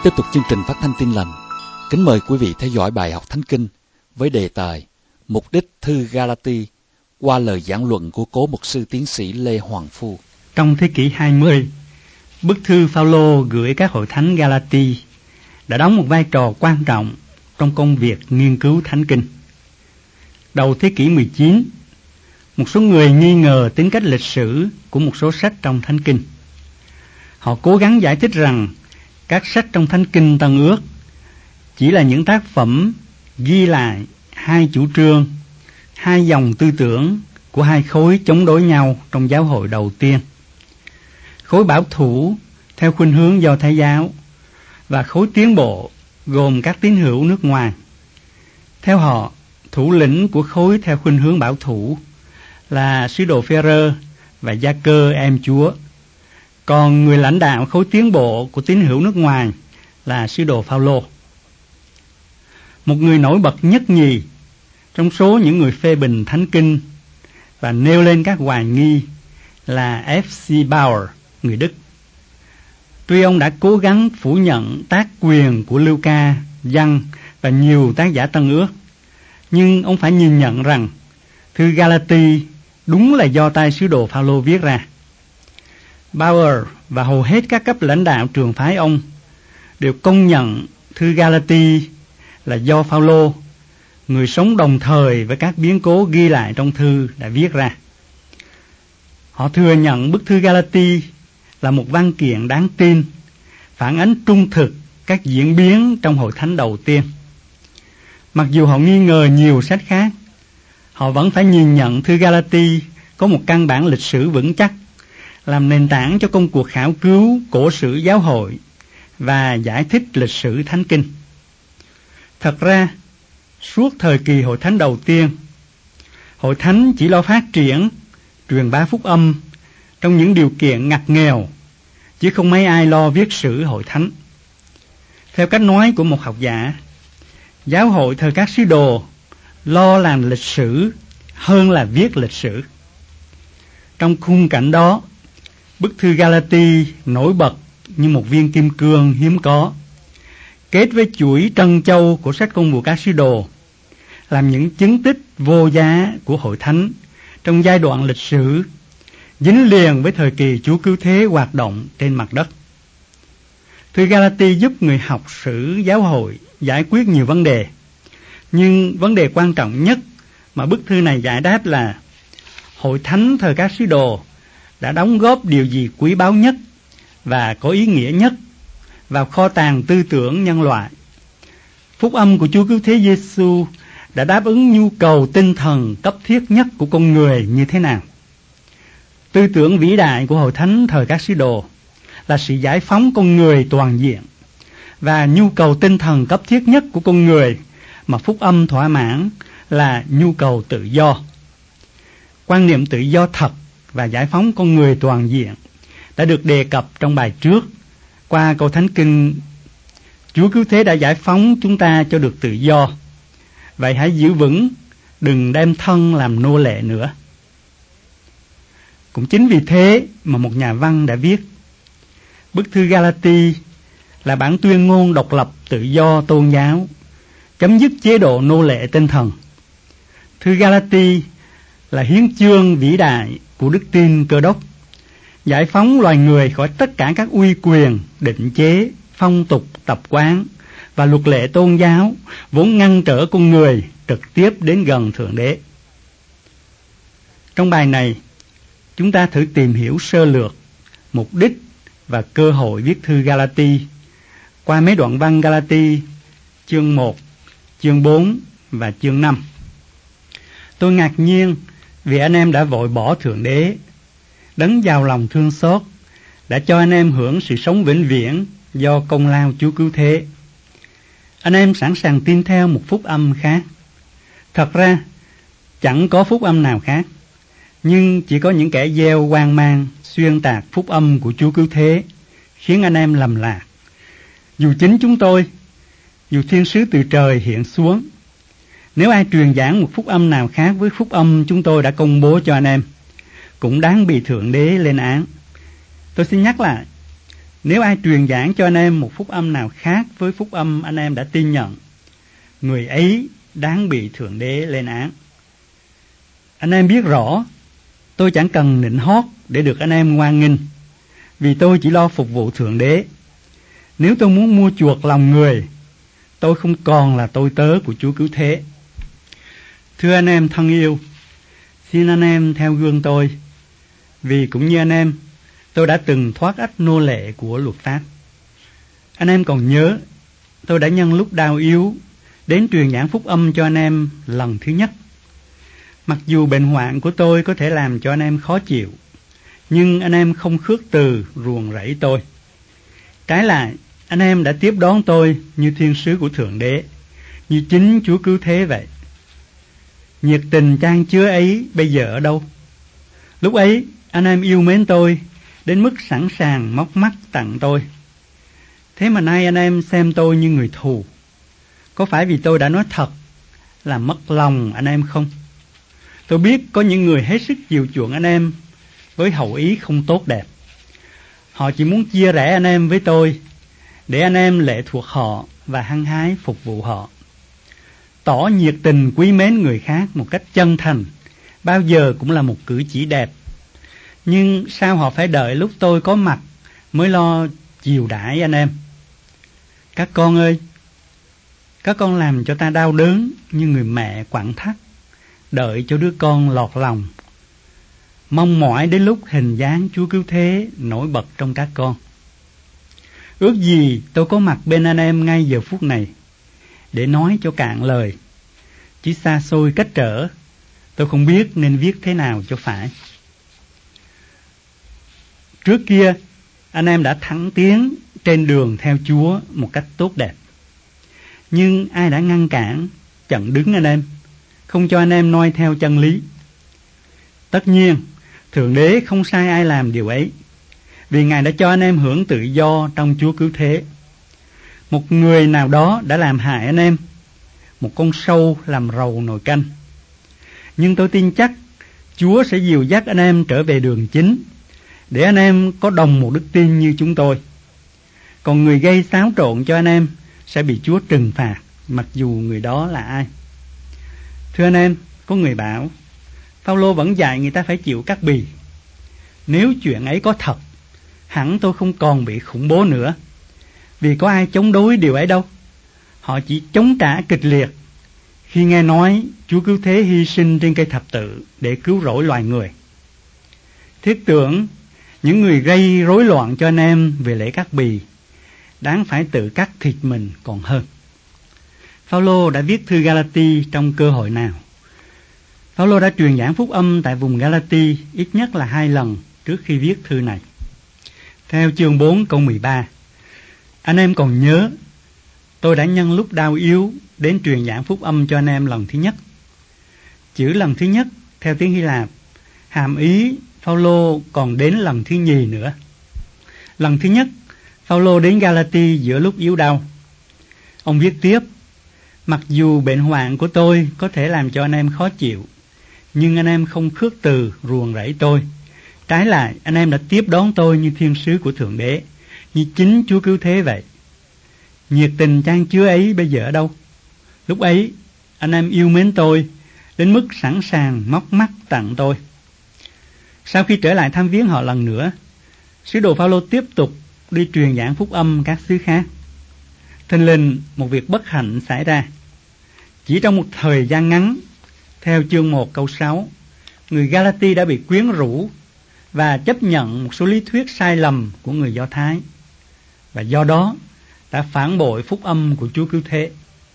Tiếp tục chương trình phát thanh Tin Lành. Kính mời quý vị theo dõi bài học Thánh Kinh với đề tài Mục đích thư Galati qua lời giảng luận của cố mục sư tiến sĩ Lê Hoàng Phu. Trong thế kỷ 20, bức thư Phao-lô gửi các hội thánh Galati đã đóng một vai trò quan trọng trong công việc nghiên cứu Thánh Kinh. Đầu thế kỷ 19, một số người nghi ngờ tính cách lịch sử của một số sách trong Thánh Kinh. Họ cố gắng giải thích rằng các sách trong Thánh Kinh Tân Ước chỉ là những tác phẩm ghi lại hai chủ trương, hai dòng tư tưởng của hai khối chống đối nhau trong giáo hội đầu tiên. Khối bảo thủ theo khuynh hướng Do Thái giáo và khối tiến bộ gồm các tín hữu nước ngoài. Theo họ, thủ lĩnh của khối theo khuynh hướng bảo thủ là sứ đồ Phêrô và Gia-cơ em Chúa, còn người lãnh đạo khối tiến bộ của tín hữu nước ngoài là sứ đồ Phao-lô. Một người nổi bật nhất nhì trong số những người phê bình Thánh Kinh và nêu lên các hoài nghi là F.C. Bauer, người Đức. Tuy ông đã cố gắng phủ nhận tác quyền của Lưu-ca, Giăng và nhiều tác giả Tân Ước, nhưng ông phải nhìn nhận rằng thư Galati đúng là do tay sứ đồ Phao-lô viết ra. Bauer và hầu hết các cấp lãnh đạo trường phái ông đều công nhận thư Galati là do Phao-lô, người sống đồng thời với các biến cố ghi lại trong thư, đã viết ra. Họ thừa nhận bức thư Galati là một văn kiện đáng tin, phản ánh trung thực các diễn biến trong hội thánh đầu tiên. Mặc dù họ nghi ngờ nhiều sách khác, họ vẫn phải nhìn nhận thư Galati có một căn bản lịch sử vững chắc, làm nền tảng cho công cuộc khảo cứu cổ sử giáo hội và giải thích lịch sử Thánh Kinh. Thật ra, suốt thời kỳ hội thánh đầu tiên, hội thánh chỉ lo phát triển, truyền bá phúc âm trong những điều kiện ngặt nghèo, chứ không mấy ai lo viết sử hội thánh. Theo cách nói của một học giả, giáo hội thời các sứ đồ lo làm lịch sử hơn là viết lịch sử. Trong khung cảnh đó, bức thư Galati nổi bật như một viên kim cương hiếm có, kết với chuỗi trân châu của sách Công vụ các sứ đồ, làm những chứng tích vô giá của hội thánh trong giai đoạn lịch sử dính liền với thời kỳ Chúa Cứu Thế hoạt động trên mặt đất. Thư Galati giúp người học sử giáo hội giải quyết nhiều vấn đề, nhưng vấn đề quan trọng nhất mà bức thư này giải đáp là hội thánh thời các sứ đồ đã đóng góp điều gì quý báu nhất và có ý nghĩa nhất vào kho tàng tư tưởng nhân loại. Phúc âm của Chúa Cứu Thế Giêsu đã đáp ứng nhu cầu tinh thần cấp thiết nhất của con người như thế nào? Tư tưởng vĩ đại của hội thánh thời các sứ đồ là sự giải phóng con người toàn diện, và nhu cầu tinh thần cấp thiết nhất của con người mà phúc âm thỏa mãn là nhu cầu tự do. Quan niệm tự do thật và giải phóng con người toàn diện đã được đề cập trong bài trước qua câu Thánh Kinh: Chúa Cứu Thế đã giải phóng chúng ta cho được tự do, vậy hãy giữ vững, đừng đem thân làm nô lệ nữa. Cũng chính vì thế mà một nhà văn đã viết: bức thư Galati là bản tuyên ngôn độc lập tự do tôn giáo, chấm dứt chế độ nô lệ tinh thần. Thư Galati là hiến chương vĩ đại của đức tin Cơ Đốc, giải phóng loài người khỏi tất cả các uy quyền, định chế, phong tục, tập quán và luật lệ tôn giáo vốn ngăn trở con người trực tiếp đến gần Thượng Đế. Trong bài này, chúng ta thử tìm hiểu sơ lược mục đích và cơ hội viết thư Galati qua mấy đoạn văn Galati chương 1, chương 4 và chương 5. Tôi ngạc nhiên vì anh em đã vội bỏ Thượng Đế, đấng giàu lòng thương xót, đã cho anh em hưởng sự sống vĩnh viễn do công lao Chúa Cứu Thế. Anh em sẵn sàng tin theo một phúc âm khác. Thật ra, chẳng có phúc âm nào khác, nhưng chỉ có những kẻ gieo hoang mang, xuyên tạc phúc âm của Chúa Cứu Thế, khiến anh em lầm lạc. Dù chính chúng tôi, dù thiên sứ từ trời hiện xuống, nếu ai truyền giảng một phúc âm nào khác với phúc âm chúng tôi đã công bố cho anh em, cũng đáng bị Thượng Đế lên án. Tôi xin nhắc lại, Nếu ai truyền giảng cho anh em một phúc âm nào khác với phúc âm anh em đã tin nhận, người ấy đáng bị Thượng Đế lên án. Anh em biết rõ, tôi chẳng cần nịnh hót để được anh em hoan nghênh, vì tôi chỉ lo phục vụ Thượng Đế. Nếu tôi muốn mua chuộc lòng người, tôi không còn là tôi tớ của Chúa Cứu Thế. Thưa anh em thân yêu, xin anh em theo gương tôi, vì cũng như anh em, tôi đã từng thoát ách nô lệ của luật pháp. Anh em còn nhớ, tôi đã nhân lúc đau yếu đến truyền giảng phúc âm cho anh em lần thứ nhất. Mặc dù bệnh hoạn của tôi có thể làm cho anh em khó chịu, nhưng anh em không khước từ ruồng rẫy tôi. Trái lại, anh em đã tiếp đón tôi như thiên sứ của Thượng Đế, như chính Chúa Cứu Thế vậy. Nhiệt tình chan chứa ấy bây giờ ở đâu? Lúc ấy, anh em yêu mến tôi đến mức sẵn sàng móc mắt tặng tôi. Thế mà nay anh em xem tôi như người thù. Có phải vì tôi đã nói thật làm mất lòng anh em không? Tôi biết có những người hết sức chiều chuộng anh em với hậu ý không tốt đẹp. Họ chỉ muốn chia rẽ anh em với tôi, để anh em lệ thuộc họ và hăng hái phục vụ họ. Tỏ nhiệt tình quý mến người khác một cách chân thành bao giờ cũng là một cử chỉ đẹp. Nhưng sao họ phải đợi lúc tôi có mặt mới lo chiều đãi anh em? Các con ơi, các con làm cho ta đau đớn như người mẹ quặn thắt, đợi cho đứa con lọt lòng, mong mỏi đến lúc hình dáng Chúa Cứu Thế nổi bật trong các con. Ước gì tôi có mặt bên anh em ngay giờ phút này để nói cho cạn lời. Chỉ xa xôi cách trở, tôi không biết nên viết thế nào cho phải. Trước kia, anh em đã thẳng tiến trên đường theo Chúa một cách tốt đẹp. Nhưng ai đã ngăn cản, chặn đứng anh em, không cho anh em noi theo chân lý? Tất nhiên, Thượng Đế không sai ai làm điều ấy, vì Ngài đã cho anh em hưởng tự do trong Chúa Cứu Thế. Một người nào đó đã làm hại anh em, một con sâu làm rầu nồi canh. Nhưng tôi tin chắc Chúa sẽ dìu dắt anh em trở về đường chính, để anh em có đồng một đức tin như chúng tôi. Còn người gây xáo trộn cho anh em sẽ bị Chúa trừng phạt, mặc dù người đó là ai. Thưa anh em, có người bảo Phao-lô vẫn dạy người ta phải chịu cắt bì. Nếu chuyện ấy có thật, hẳn tôi không còn bị khủng bố nữa, vì có ai chống đối điều ấy đâu. Họ chỉ chống trả kịch liệt khi nghe nói Chúa Cứu Thế hy sinh trên cây thập tự để cứu rỗi loài người. Thiết tưởng những người gây rối loạn cho anh em về lễ cắt bì đáng phải tự cắt thịt mình còn hơn. Phao-lô đã viết thư Ga-la-ti trong cơ hội nào? Phao-lô đã truyền giảng phúc âm tại vùng Ga-la-ti ít nhất là 2 lần trước khi viết thư này. Theo chương 4 câu 13, anh em còn nhớ, tôi đã nhân lúc đau yếu đến truyền giảng phúc âm cho anh em lần thứ nhất. Chữ lần thứ nhất theo tiếng Hy Lạp hàm ý Phao-lô còn đến lần thứ nhì nữa. Lần thứ nhất, Phao-lô đến Ga-la-ti giữa lúc yếu đau. Ông viết tiếp, mặc dù bệnh hoạn của tôi có thể làm cho anh em khó chịu, nhưng anh em không khước từ ruồng rẫy tôi. Trái lại, anh em đã tiếp đón tôi như thiên sứ của Thượng Đế, như chính Chúa Cứu Thế vậy. Nhiệt tình chan chứa ấy bây giờ ở đâu? Lúc ấy, anh em yêu mến tôi đến mức sẵn sàng móc mắt tặng tôi. Sau khi trở lại thăm viếng họ lần nữa, sứ đồ Phao-lô tiếp tục đi truyền giảng phúc âm các xứ khác. Thình lình một việc bất hạnh xảy ra. Chỉ trong một thời gian ngắn, theo chương 1 câu 6, người Ga-la-ti đã bị quyến rũ và chấp nhận một số lý thuyết sai lầm của người Do Thái, và do đó đã phản bội phúc âm của Chúa Cứu Thế.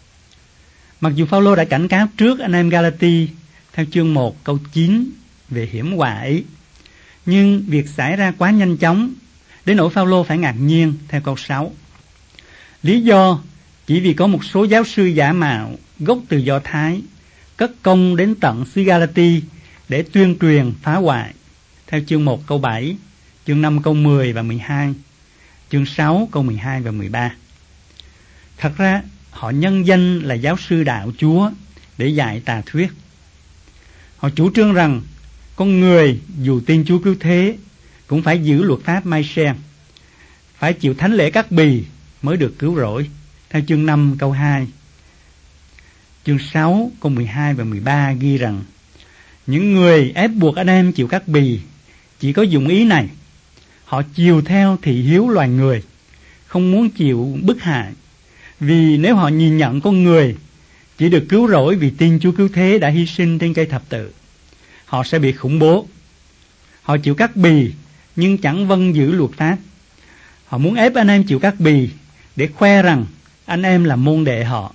Mặc dù Phao-lô đã cảnh cáo trước anh em Ga-la-ti theo chương 1 câu 9 về hiểm họa ấy, nhưng việc xảy ra quá nhanh chóng đến nỗi Phao-lô phải ngạc nhiên theo câu 6. Lý do chỉ vì có một số giáo sư giả mạo gốc từ Do Thái cất công đến tận xứ Ga-la-ti để tuyên truyền phá hoại theo chương 1 câu 7, chương 5 câu 10 và 12, chương 6 câu 12 và 13. Thật ra họ nhân danh là giáo sư đạo Chúa để dạy tà thuyết. Họ chủ trương rằng con người dù tin Chúa Cứu Thế cũng phải giữ luật pháp Mai-se, phải chịu thánh lễ cắt bì mới được cứu rỗi, theo chương 5 câu 2. Chương 6 câu 12 và 13 ghi rằng những người ép buộc anh em chịu cắt bì chỉ có dụng ý này: họ chiều theo thị hiếu loài người, không muốn chịu bức hại. Vì nếu họ nhìn nhận con người chỉ được cứu rỗi vì tin Chúa Cứu Thế đã hy sinh trên cây thập tự, họ sẽ bị khủng bố. Họ chịu cắt bì nhưng chẳng vâng giữ luật pháp. Họ muốn ép anh em chịu cắt bì để khoe rằng anh em là môn đệ họ.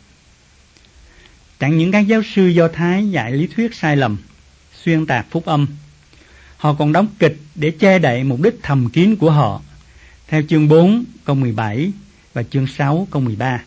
Chẳng những các giáo sư Do Thái dạy lý thuyết sai lầm, xuyên tạc phúc âm, họ còn đóng kịch để che đậy mục đích thầm kín của họ, theo chương 4 câu 17 và chương 6 câu 13.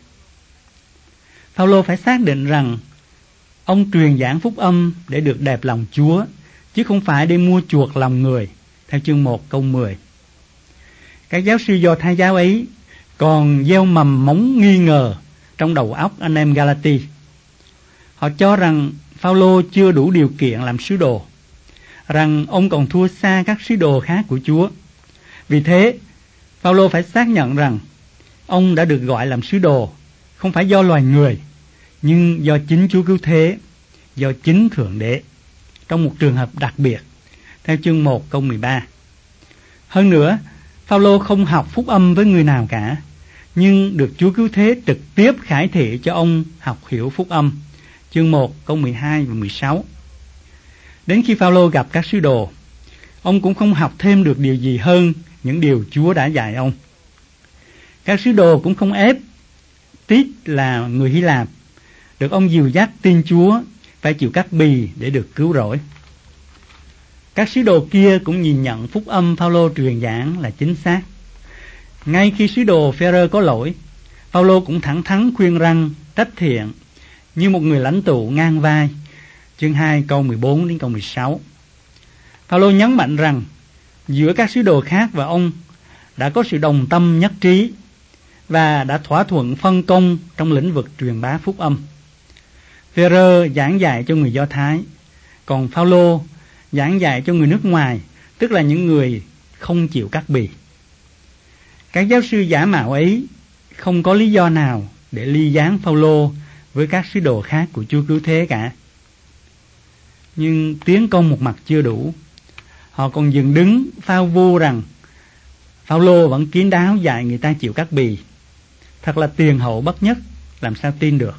Phao-lô phải xác định rằng ông truyền giảng phúc âm để được đẹp lòng Chúa, chứ không phải để mua chuộc lòng người, theo chương 1 câu 10. Các giáo sư Do Thái giáo ấy còn gieo mầm móng nghi ngờ trong đầu óc anh em Galati. Họ cho rằng Phao-lô chưa đủ điều kiện làm sứ đồ, rằng ông còn thua xa các sứ đồ khác của Chúa. Vì thế, Phao-lô phải xác nhận rằng ông đã được gọi làm sứ đồ không phải do loài người, nhưng do chính Chúa Cứu Thế, do chính Thượng Đế, trong một trường hợp đặc biệt, theo chương 1 câu 13. Hơn nữa, Phao-lô không học phúc âm với người nào cả, nhưng được Chúa Cứu Thế trực tiếp khải thị cho ông học hiểu phúc âm, chương 1 câu 12 và 16. Đến khi Phao-lô gặp các sứ đồ, ông cũng không học thêm được điều gì hơn những điều Chúa đã dạy ông. Các sứ đồ cũng không ép Tít là người Hy Lạp, được ông dìu dắt tin Chúa phải chịu cắt bì để được cứu rỗi. Các sứ đồ kia cũng nhìn nhận phúc âm Phao-lô truyền giảng là chính xác. Ngay khi sứ đồ Phêrô có lỗi, Phao-lô cũng thẳng thắn khuyên răn, trách thiện như một người lãnh tụ ngang vai, chương 2 câu 14 đến câu 16. Phao-lô nhấn mạnh rằng giữa các sứ đồ khác và ông đã có sự đồng tâm nhất trí và đã thỏa thuận phân công trong lĩnh vực truyền bá phúc âm. Phêrô giảng dạy cho người Do Thái, còn Phao-lô giảng dạy cho người nước ngoài, tức là những người không chịu cắt bì. Các giáo sư giả mạo ấy không có lý do nào để ly gián Phao-lô với các sứ đồ khác của Chúa Cứu Thế cả. Nhưng tiến công một mặt chưa đủ, họ còn dựng đứng phao vu rằng Phao-lô vẫn kín đáo dạy người ta chịu cắt bì. Thật là tiền hậu bất nhất, làm sao tin được.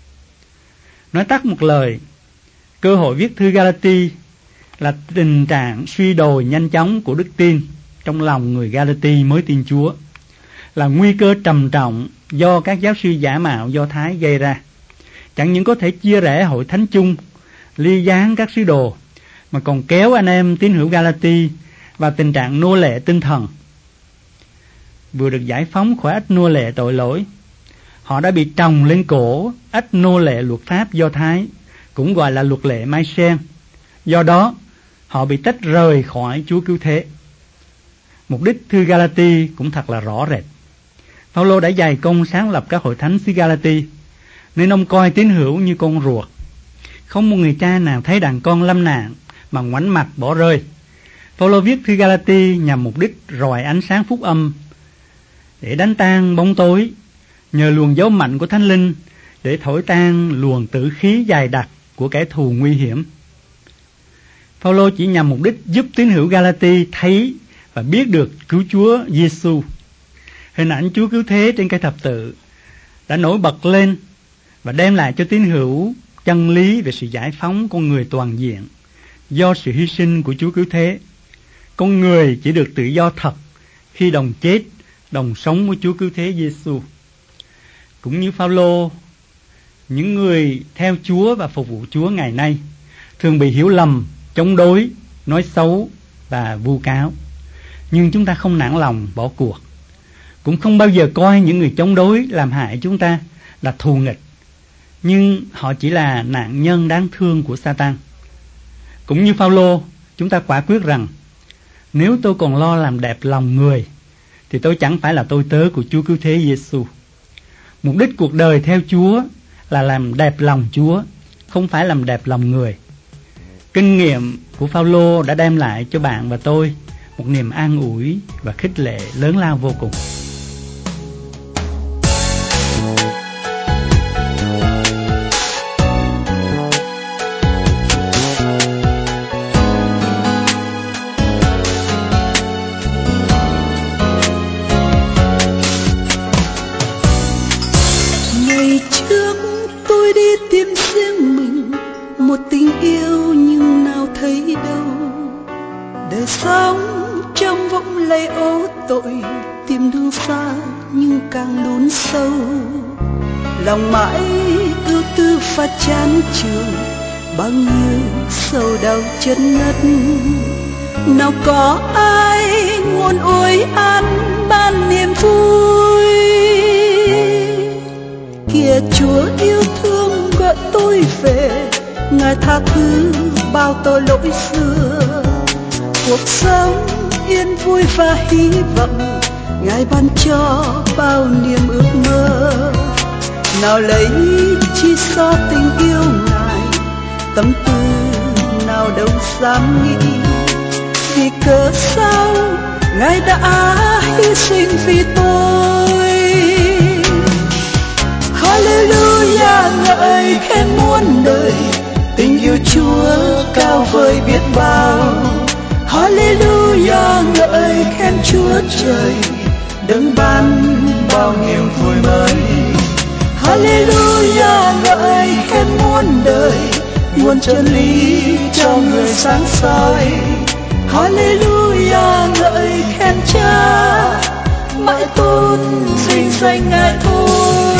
Nói tắt một lời, cơ hội viết thư Galati là tình trạng suy đồi nhanh chóng của đức tin trong lòng người Galati mới tin Chúa, là nguy cơ trầm trọng do các giáo sư giả mạo Do Thái gây ra. Chẳng những có thể chia rẽ hội thánh chung, ly gián các sứ đồ, mà còn kéo anh em tín hữu Galati vào tình trạng nô lệ tinh thần. Vừa được giải phóng khỏi ách nô lệ tội lỗi, họ đã bị trồng lên cổ ách nô lệ luật pháp Do Thái, cũng gọi là luật lệ Mai Sen. Do đó, họ bị tách rời khỏi Chúa Cứu Thế. Mục đích thư Galati cũng thật là rõ rệt. Phao-lô đã dày công sáng lập các hội thánh xứ Galati, nên ông coi tín hữu như con ruột. Không một người cha nào thấy đàn con lâm nạn mà ngoảnh mặt bỏ rơi. Phao-lô viết thư Galati nhằm mục đích rọi ánh sáng phúc âm để đánh tan bóng tối, nhờ luồng gió mạnh của Thánh Linh để thổi tan luồng tử khí dày đặc của kẻ thù nguy hiểm. Phao-lô chỉ nhằm mục đích giúp tín hữu Galati thấy và biết được cứu Chúa Giêsu. Hình ảnh Chúa Cứu Thế trên cây thập tự đã nổi bật lên và đem lại cho tín hữu chân lý về sự giải phóng con người toàn diện do sự hy sinh của Chúa Cứu Thế. Con người chỉ được tự do thật khi đồng chết, đồng sống với Chúa Cứu Thế Giêsu. Cũng như Phao-lô, những người theo Chúa và phục vụ Chúa ngày nay thường bị hiểu lầm, chống đối, nói xấu và vu cáo. Nhưng chúng ta không nản lòng bỏ cuộc, cũng không bao giờ coi những người chống đối làm hại chúng ta là thù nghịch, nhưng họ chỉ là nạn nhân đáng thương của Sa-tan. Cũng như Phao-lô, chúng ta quả quyết rằng nếu tôi còn lo làm đẹp lòng người thì tôi chẳng phải là tôi tớ của Chúa Cứu Thế Giêsu. Mục đích cuộc đời theo Chúa là làm đẹp lòng Chúa, không phải làm đẹp lòng người. Kinh nghiệm của Phao-lô đã đem lại cho bạn và tôi một niềm an ủi và khích lệ lớn lao vô cùng. đi tìm riêng mình một tình yêu nhưng nào thấy đâu. Đời sống trong vũng lầy ố tội, tìm đường xa nhưng càng lún sâu. Lòng mãi ưu tư và chán chường, bao nhiêu sầu đau chất ngất. Nào có ai nguồn ôi an ban niềm vui. Kìa Chúa yêu thương gọi tôi về, Ngài tha thứ bao tội lỗi xưa. Cuộc sống yên vui và hy vọng, Ngài ban cho bao niềm ước mơ. Nào lấy chi so tình yêu Ngài, tâm tư nào đâu dám nghĩ. Vì cớ sao Ngài đã hy sinh vì tôi. Hallelujah, ngợi khen muôn đời, tình yêu Chúa cao vời biết bao. Hallelujah, ngợi khen Chúa trời, đấng ban bao niềm vui mới. Hallelujah, ngợi khen muôn đời, nguồn chân lý cho người sáng soi. Hallelujah, ngợi khen Cha, mãi tôn vinh danh Ngài thôi.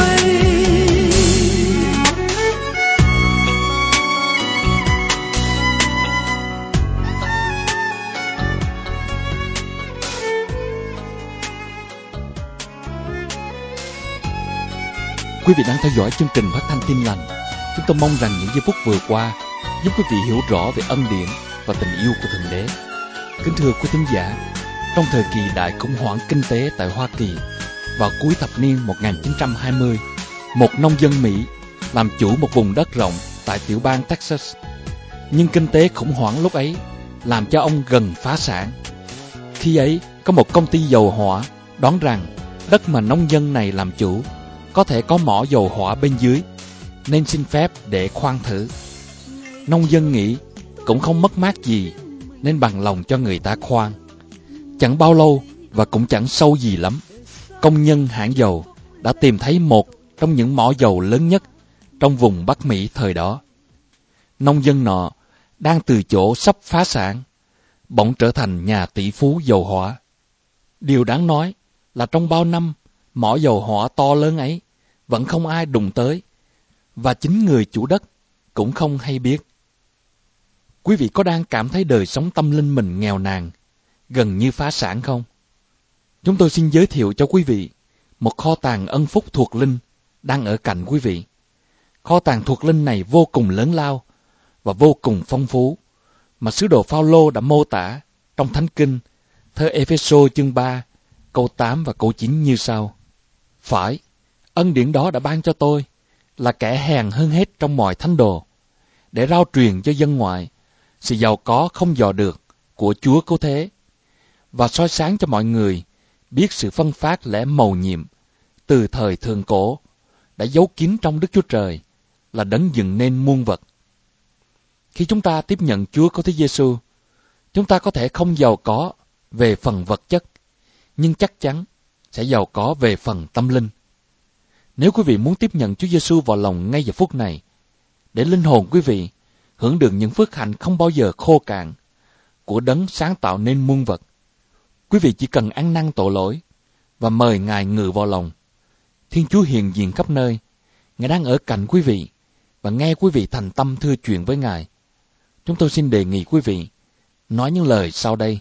Quý vị đang theo dõi chương trình phát thanh Tin Lành. Chúng tôi mong rằng những giây phút vừa qua giúp quý vị hiểu rõ về ân điển và tình yêu của Thượng Đế. Kính thưa quý thính giả, trong thời kỳ đại khủng hoảng kinh tế tại Hoa Kỳ vào cuối thập niên 1920, một nông dân Mỹ làm chủ một vùng đất rộng tại tiểu bang Texas. Nhưng kinh tế khủng hoảng lúc ấy làm cho ông gần phá sản. Khi ấy, có một công ty dầu hỏa đoán rằng đất mà nông dân này làm chủ có thể có mỏ dầu hỏa bên dưới, nên xin phép để khoan thử. Nông dân nghĩ cũng không mất mát gì, nên bằng lòng cho người ta khoan. Chẳng bao lâu và cũng chẳng sâu gì lắm, công nhân hãng dầu đã tìm thấy một trong những mỏ dầu lớn nhất trong vùng Bắc Mỹ thời đó. Nông dân nọ đang từ chỗ sắp phá sản, bỗng trở thành nhà tỷ phú dầu hỏa. Điều đáng nói là trong bao năm, mỏ dầu hỏa to lớn ấy vẫn không ai đụng tới, và chính người chủ đất cũng không hay biết. Quý vị có đang cảm thấy đời sống tâm linh mình nghèo nàn, gần như phá sản không? Chúng tôi xin giới thiệu cho quý vị một kho tàng ân phúc thuộc linh đang ở cạnh quý vị. Kho tàng thuộc linh này vô cùng lớn lao và vô cùng phong phú, mà sứ đồ Phao-lô đã mô tả trong Thánh Kinh, thơ Ê-phê-sô chương 3, câu 8 và câu 9 như sau. Phải, ân điển đó đã ban cho tôi, là kẻ hèn hơn hết trong mọi thánh đồ, để rao truyền cho dân ngoại sự giàu có không dò được của Chúa cứu thế, và soi sáng cho mọi người biết sự phân phát lẽ mầu nhiệm từ thời thượng cổ đã giấu kín trong Đức Chúa Trời, là đấng dựng nên muôn vật. Khi chúng ta tiếp nhận Chúa cứu thế Giêsu, chúng ta có thể không giàu có về phần vật chất, nhưng chắc chắn sẽ giàu có về phần tâm linh. Nếu quý vị muốn tiếp nhận Chúa Giêsu vào lòng ngay giờ phút này, để linh hồn quý vị hưởng được những phước hạnh không bao giờ khô cạn của đấng sáng tạo nên muôn vật, quý vị chỉ cần ăn năn tội lỗi và mời Ngài ngự vào lòng. Thiên Chúa hiện diện khắp nơi, Ngài đang ở cạnh quý vị và nghe quý vị thành tâm thưa chuyện với Ngài. Chúng tôi xin đề nghị quý vị nói những lời sau đây.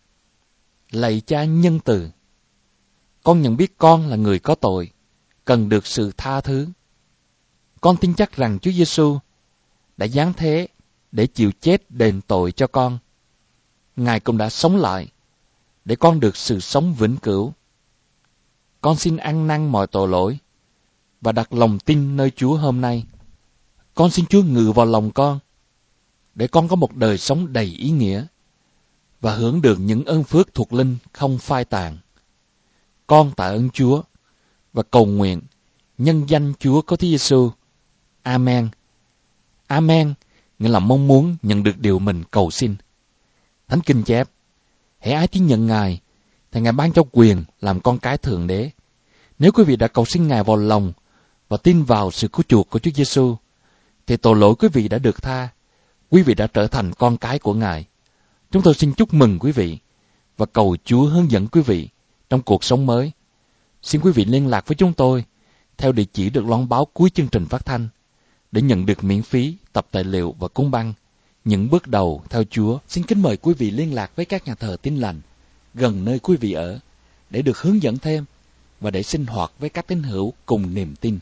Lạy Cha nhân từ, con nhận biết con là người có tội, cần được sự tha thứ. Con tin chắc rằng Chúa Giêsu đã giáng thế để chịu chết đền tội cho con. Ngài cũng đã sống lại để con được sự sống vĩnh cửu. Con xin ăn năn mọi tội lỗi và đặt lòng tin nơi Chúa hôm nay. Con xin Chúa ngự vào lòng con, để con có một đời sống đầy ý nghĩa và hưởng được những ơn phước thuộc linh không phai tàn. Con tạ ơn Chúa và cầu nguyện nhân danh Chúa có Thế Giêsu. Amen. Amen nghĩa là mong muốn nhận được điều mình cầu xin. Thánh Kinh chép, hễ ai tin nhận Ngài thì Ngài ban cho quyền làm con cái Thượng Đế. Nếu quý vị đã cầu xin Ngài vào lòng và tin vào sự cứu chuộc của Chúa Giêsu, thì tội lỗi quý vị đã được tha. Quý vị đã trở thành con cái của Ngài. Chúng tôi xin chúc mừng quý vị và cầu Chúa hướng dẫn quý vị trong cuộc sống mới. Xin quý vị liên lạc với chúng tôi theo địa chỉ được loan báo cuối chương trình phát thanh để nhận được miễn phí tập tài liệu và cuốn băng Những bước đầu theo Chúa. Xin kính mời quý vị liên lạc với các nhà thờ Tin Lành gần nơi quý vị ở để được hướng dẫn thêm và để sinh hoạt với các tín hữu cùng niềm tin.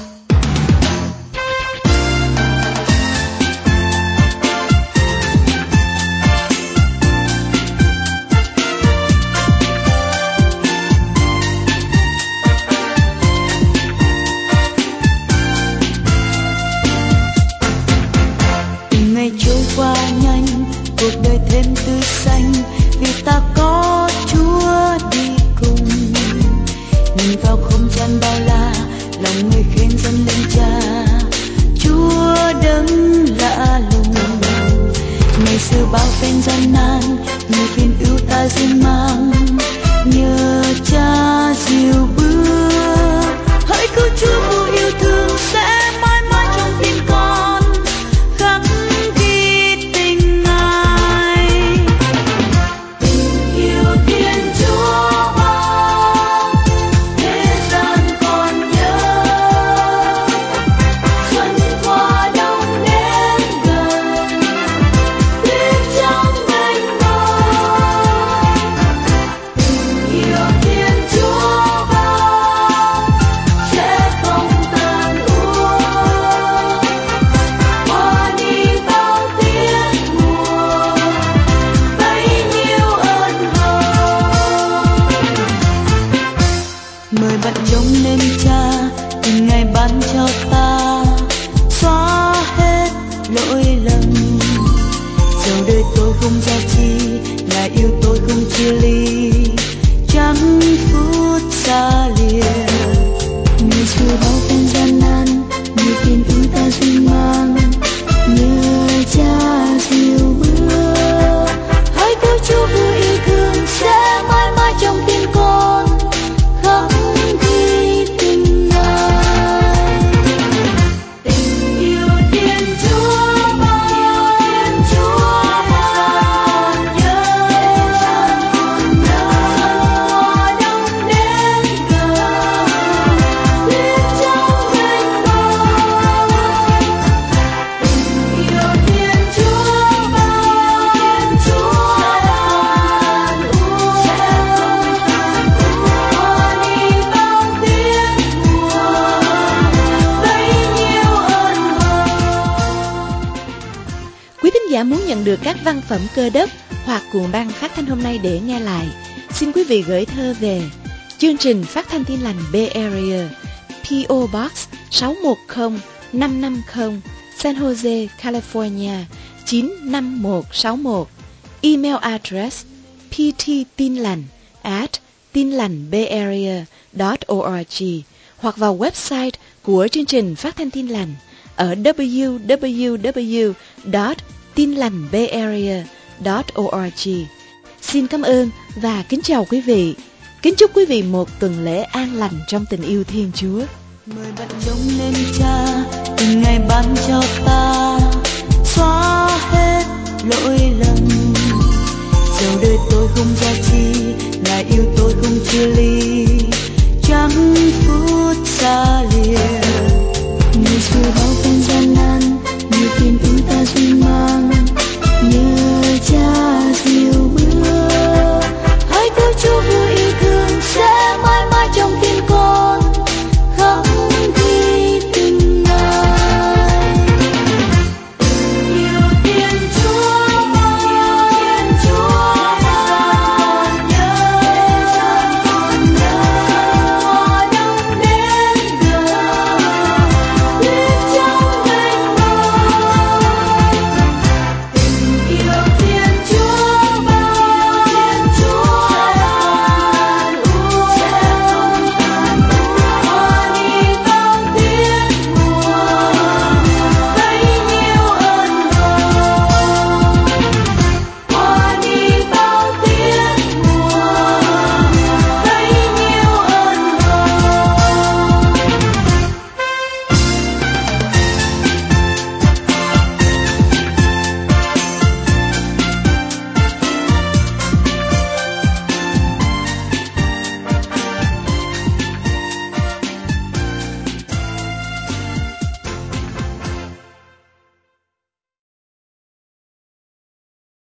Ngày trôi qua nhanh, cuộc đời thêm tươi xanh, vì ta có Chúa đi cùng. Nhìn vào không gian bao la, lòng người khen dâng lên Cha. Chúa đấng lạ lùng, ngày xưa bao phen gian nan, người phiền ưu ta riêng mang. Nhờ Cha dìu bước, hỡi cứu Chúa vô yêu thương sẽ mãi mãi trong tim con. Khắc ghi tình Ngài, tình yêu Thiên Chúa bao thế gian còn nhớ. Xuân qua đông đến gần, tuyết trắng mênh mông. Tình yêu Thiên Chúa bao sẽ không tàn úa. Hoa đi bao tiếng mùa, bấy nhiêu ơn hờn. Mời bạn trông lên Cha, tình Ngài ban cho ta, xóa hết lỗi lầm. Dẫu đời tôi không giá chi, Ngài yêu tôi không chia ly, chẳng phút xa lìa. Ngày xưa bao phen gian nan, người phiền ưu ta duyên mang. Nhờ Cha dìu bước, hỡi cứu Chúa vừa yêu thương sẽ mãi mãi trong tim con. Khắc ghi tình Ngài, tình yêu Thiên Chúa bao còn nhớ. Hoa đông đến gần, tuyết trắng mênh mông. Tình yêu Thiên Chúa bao tàn úa. Hoa đi bao tiếng mùa, bấy nhiêu ơn hờn. Quý thính giả muốn nhận được các văn phẩm Cơ Đốc hoặc cuộn băng phát thanh hôm nay để nghe lại, xin quý vị gửi thơ về chương trình Phát thanh Tin Lành Bay Area, P.O. Box 610550, San Jose, California 95161. Email address pttinlành@tinlành.bayarea.org, hoặc vào website của chương trình Phát thanh Tin Lành ở www.tinlành.bayarea.org. Xin cảm ơn và kính chào quý vị. Kính chúc quý vị một tuần lễ an lành trong tình yêu Thiên Chúa. Mời bạn trông lên Cha,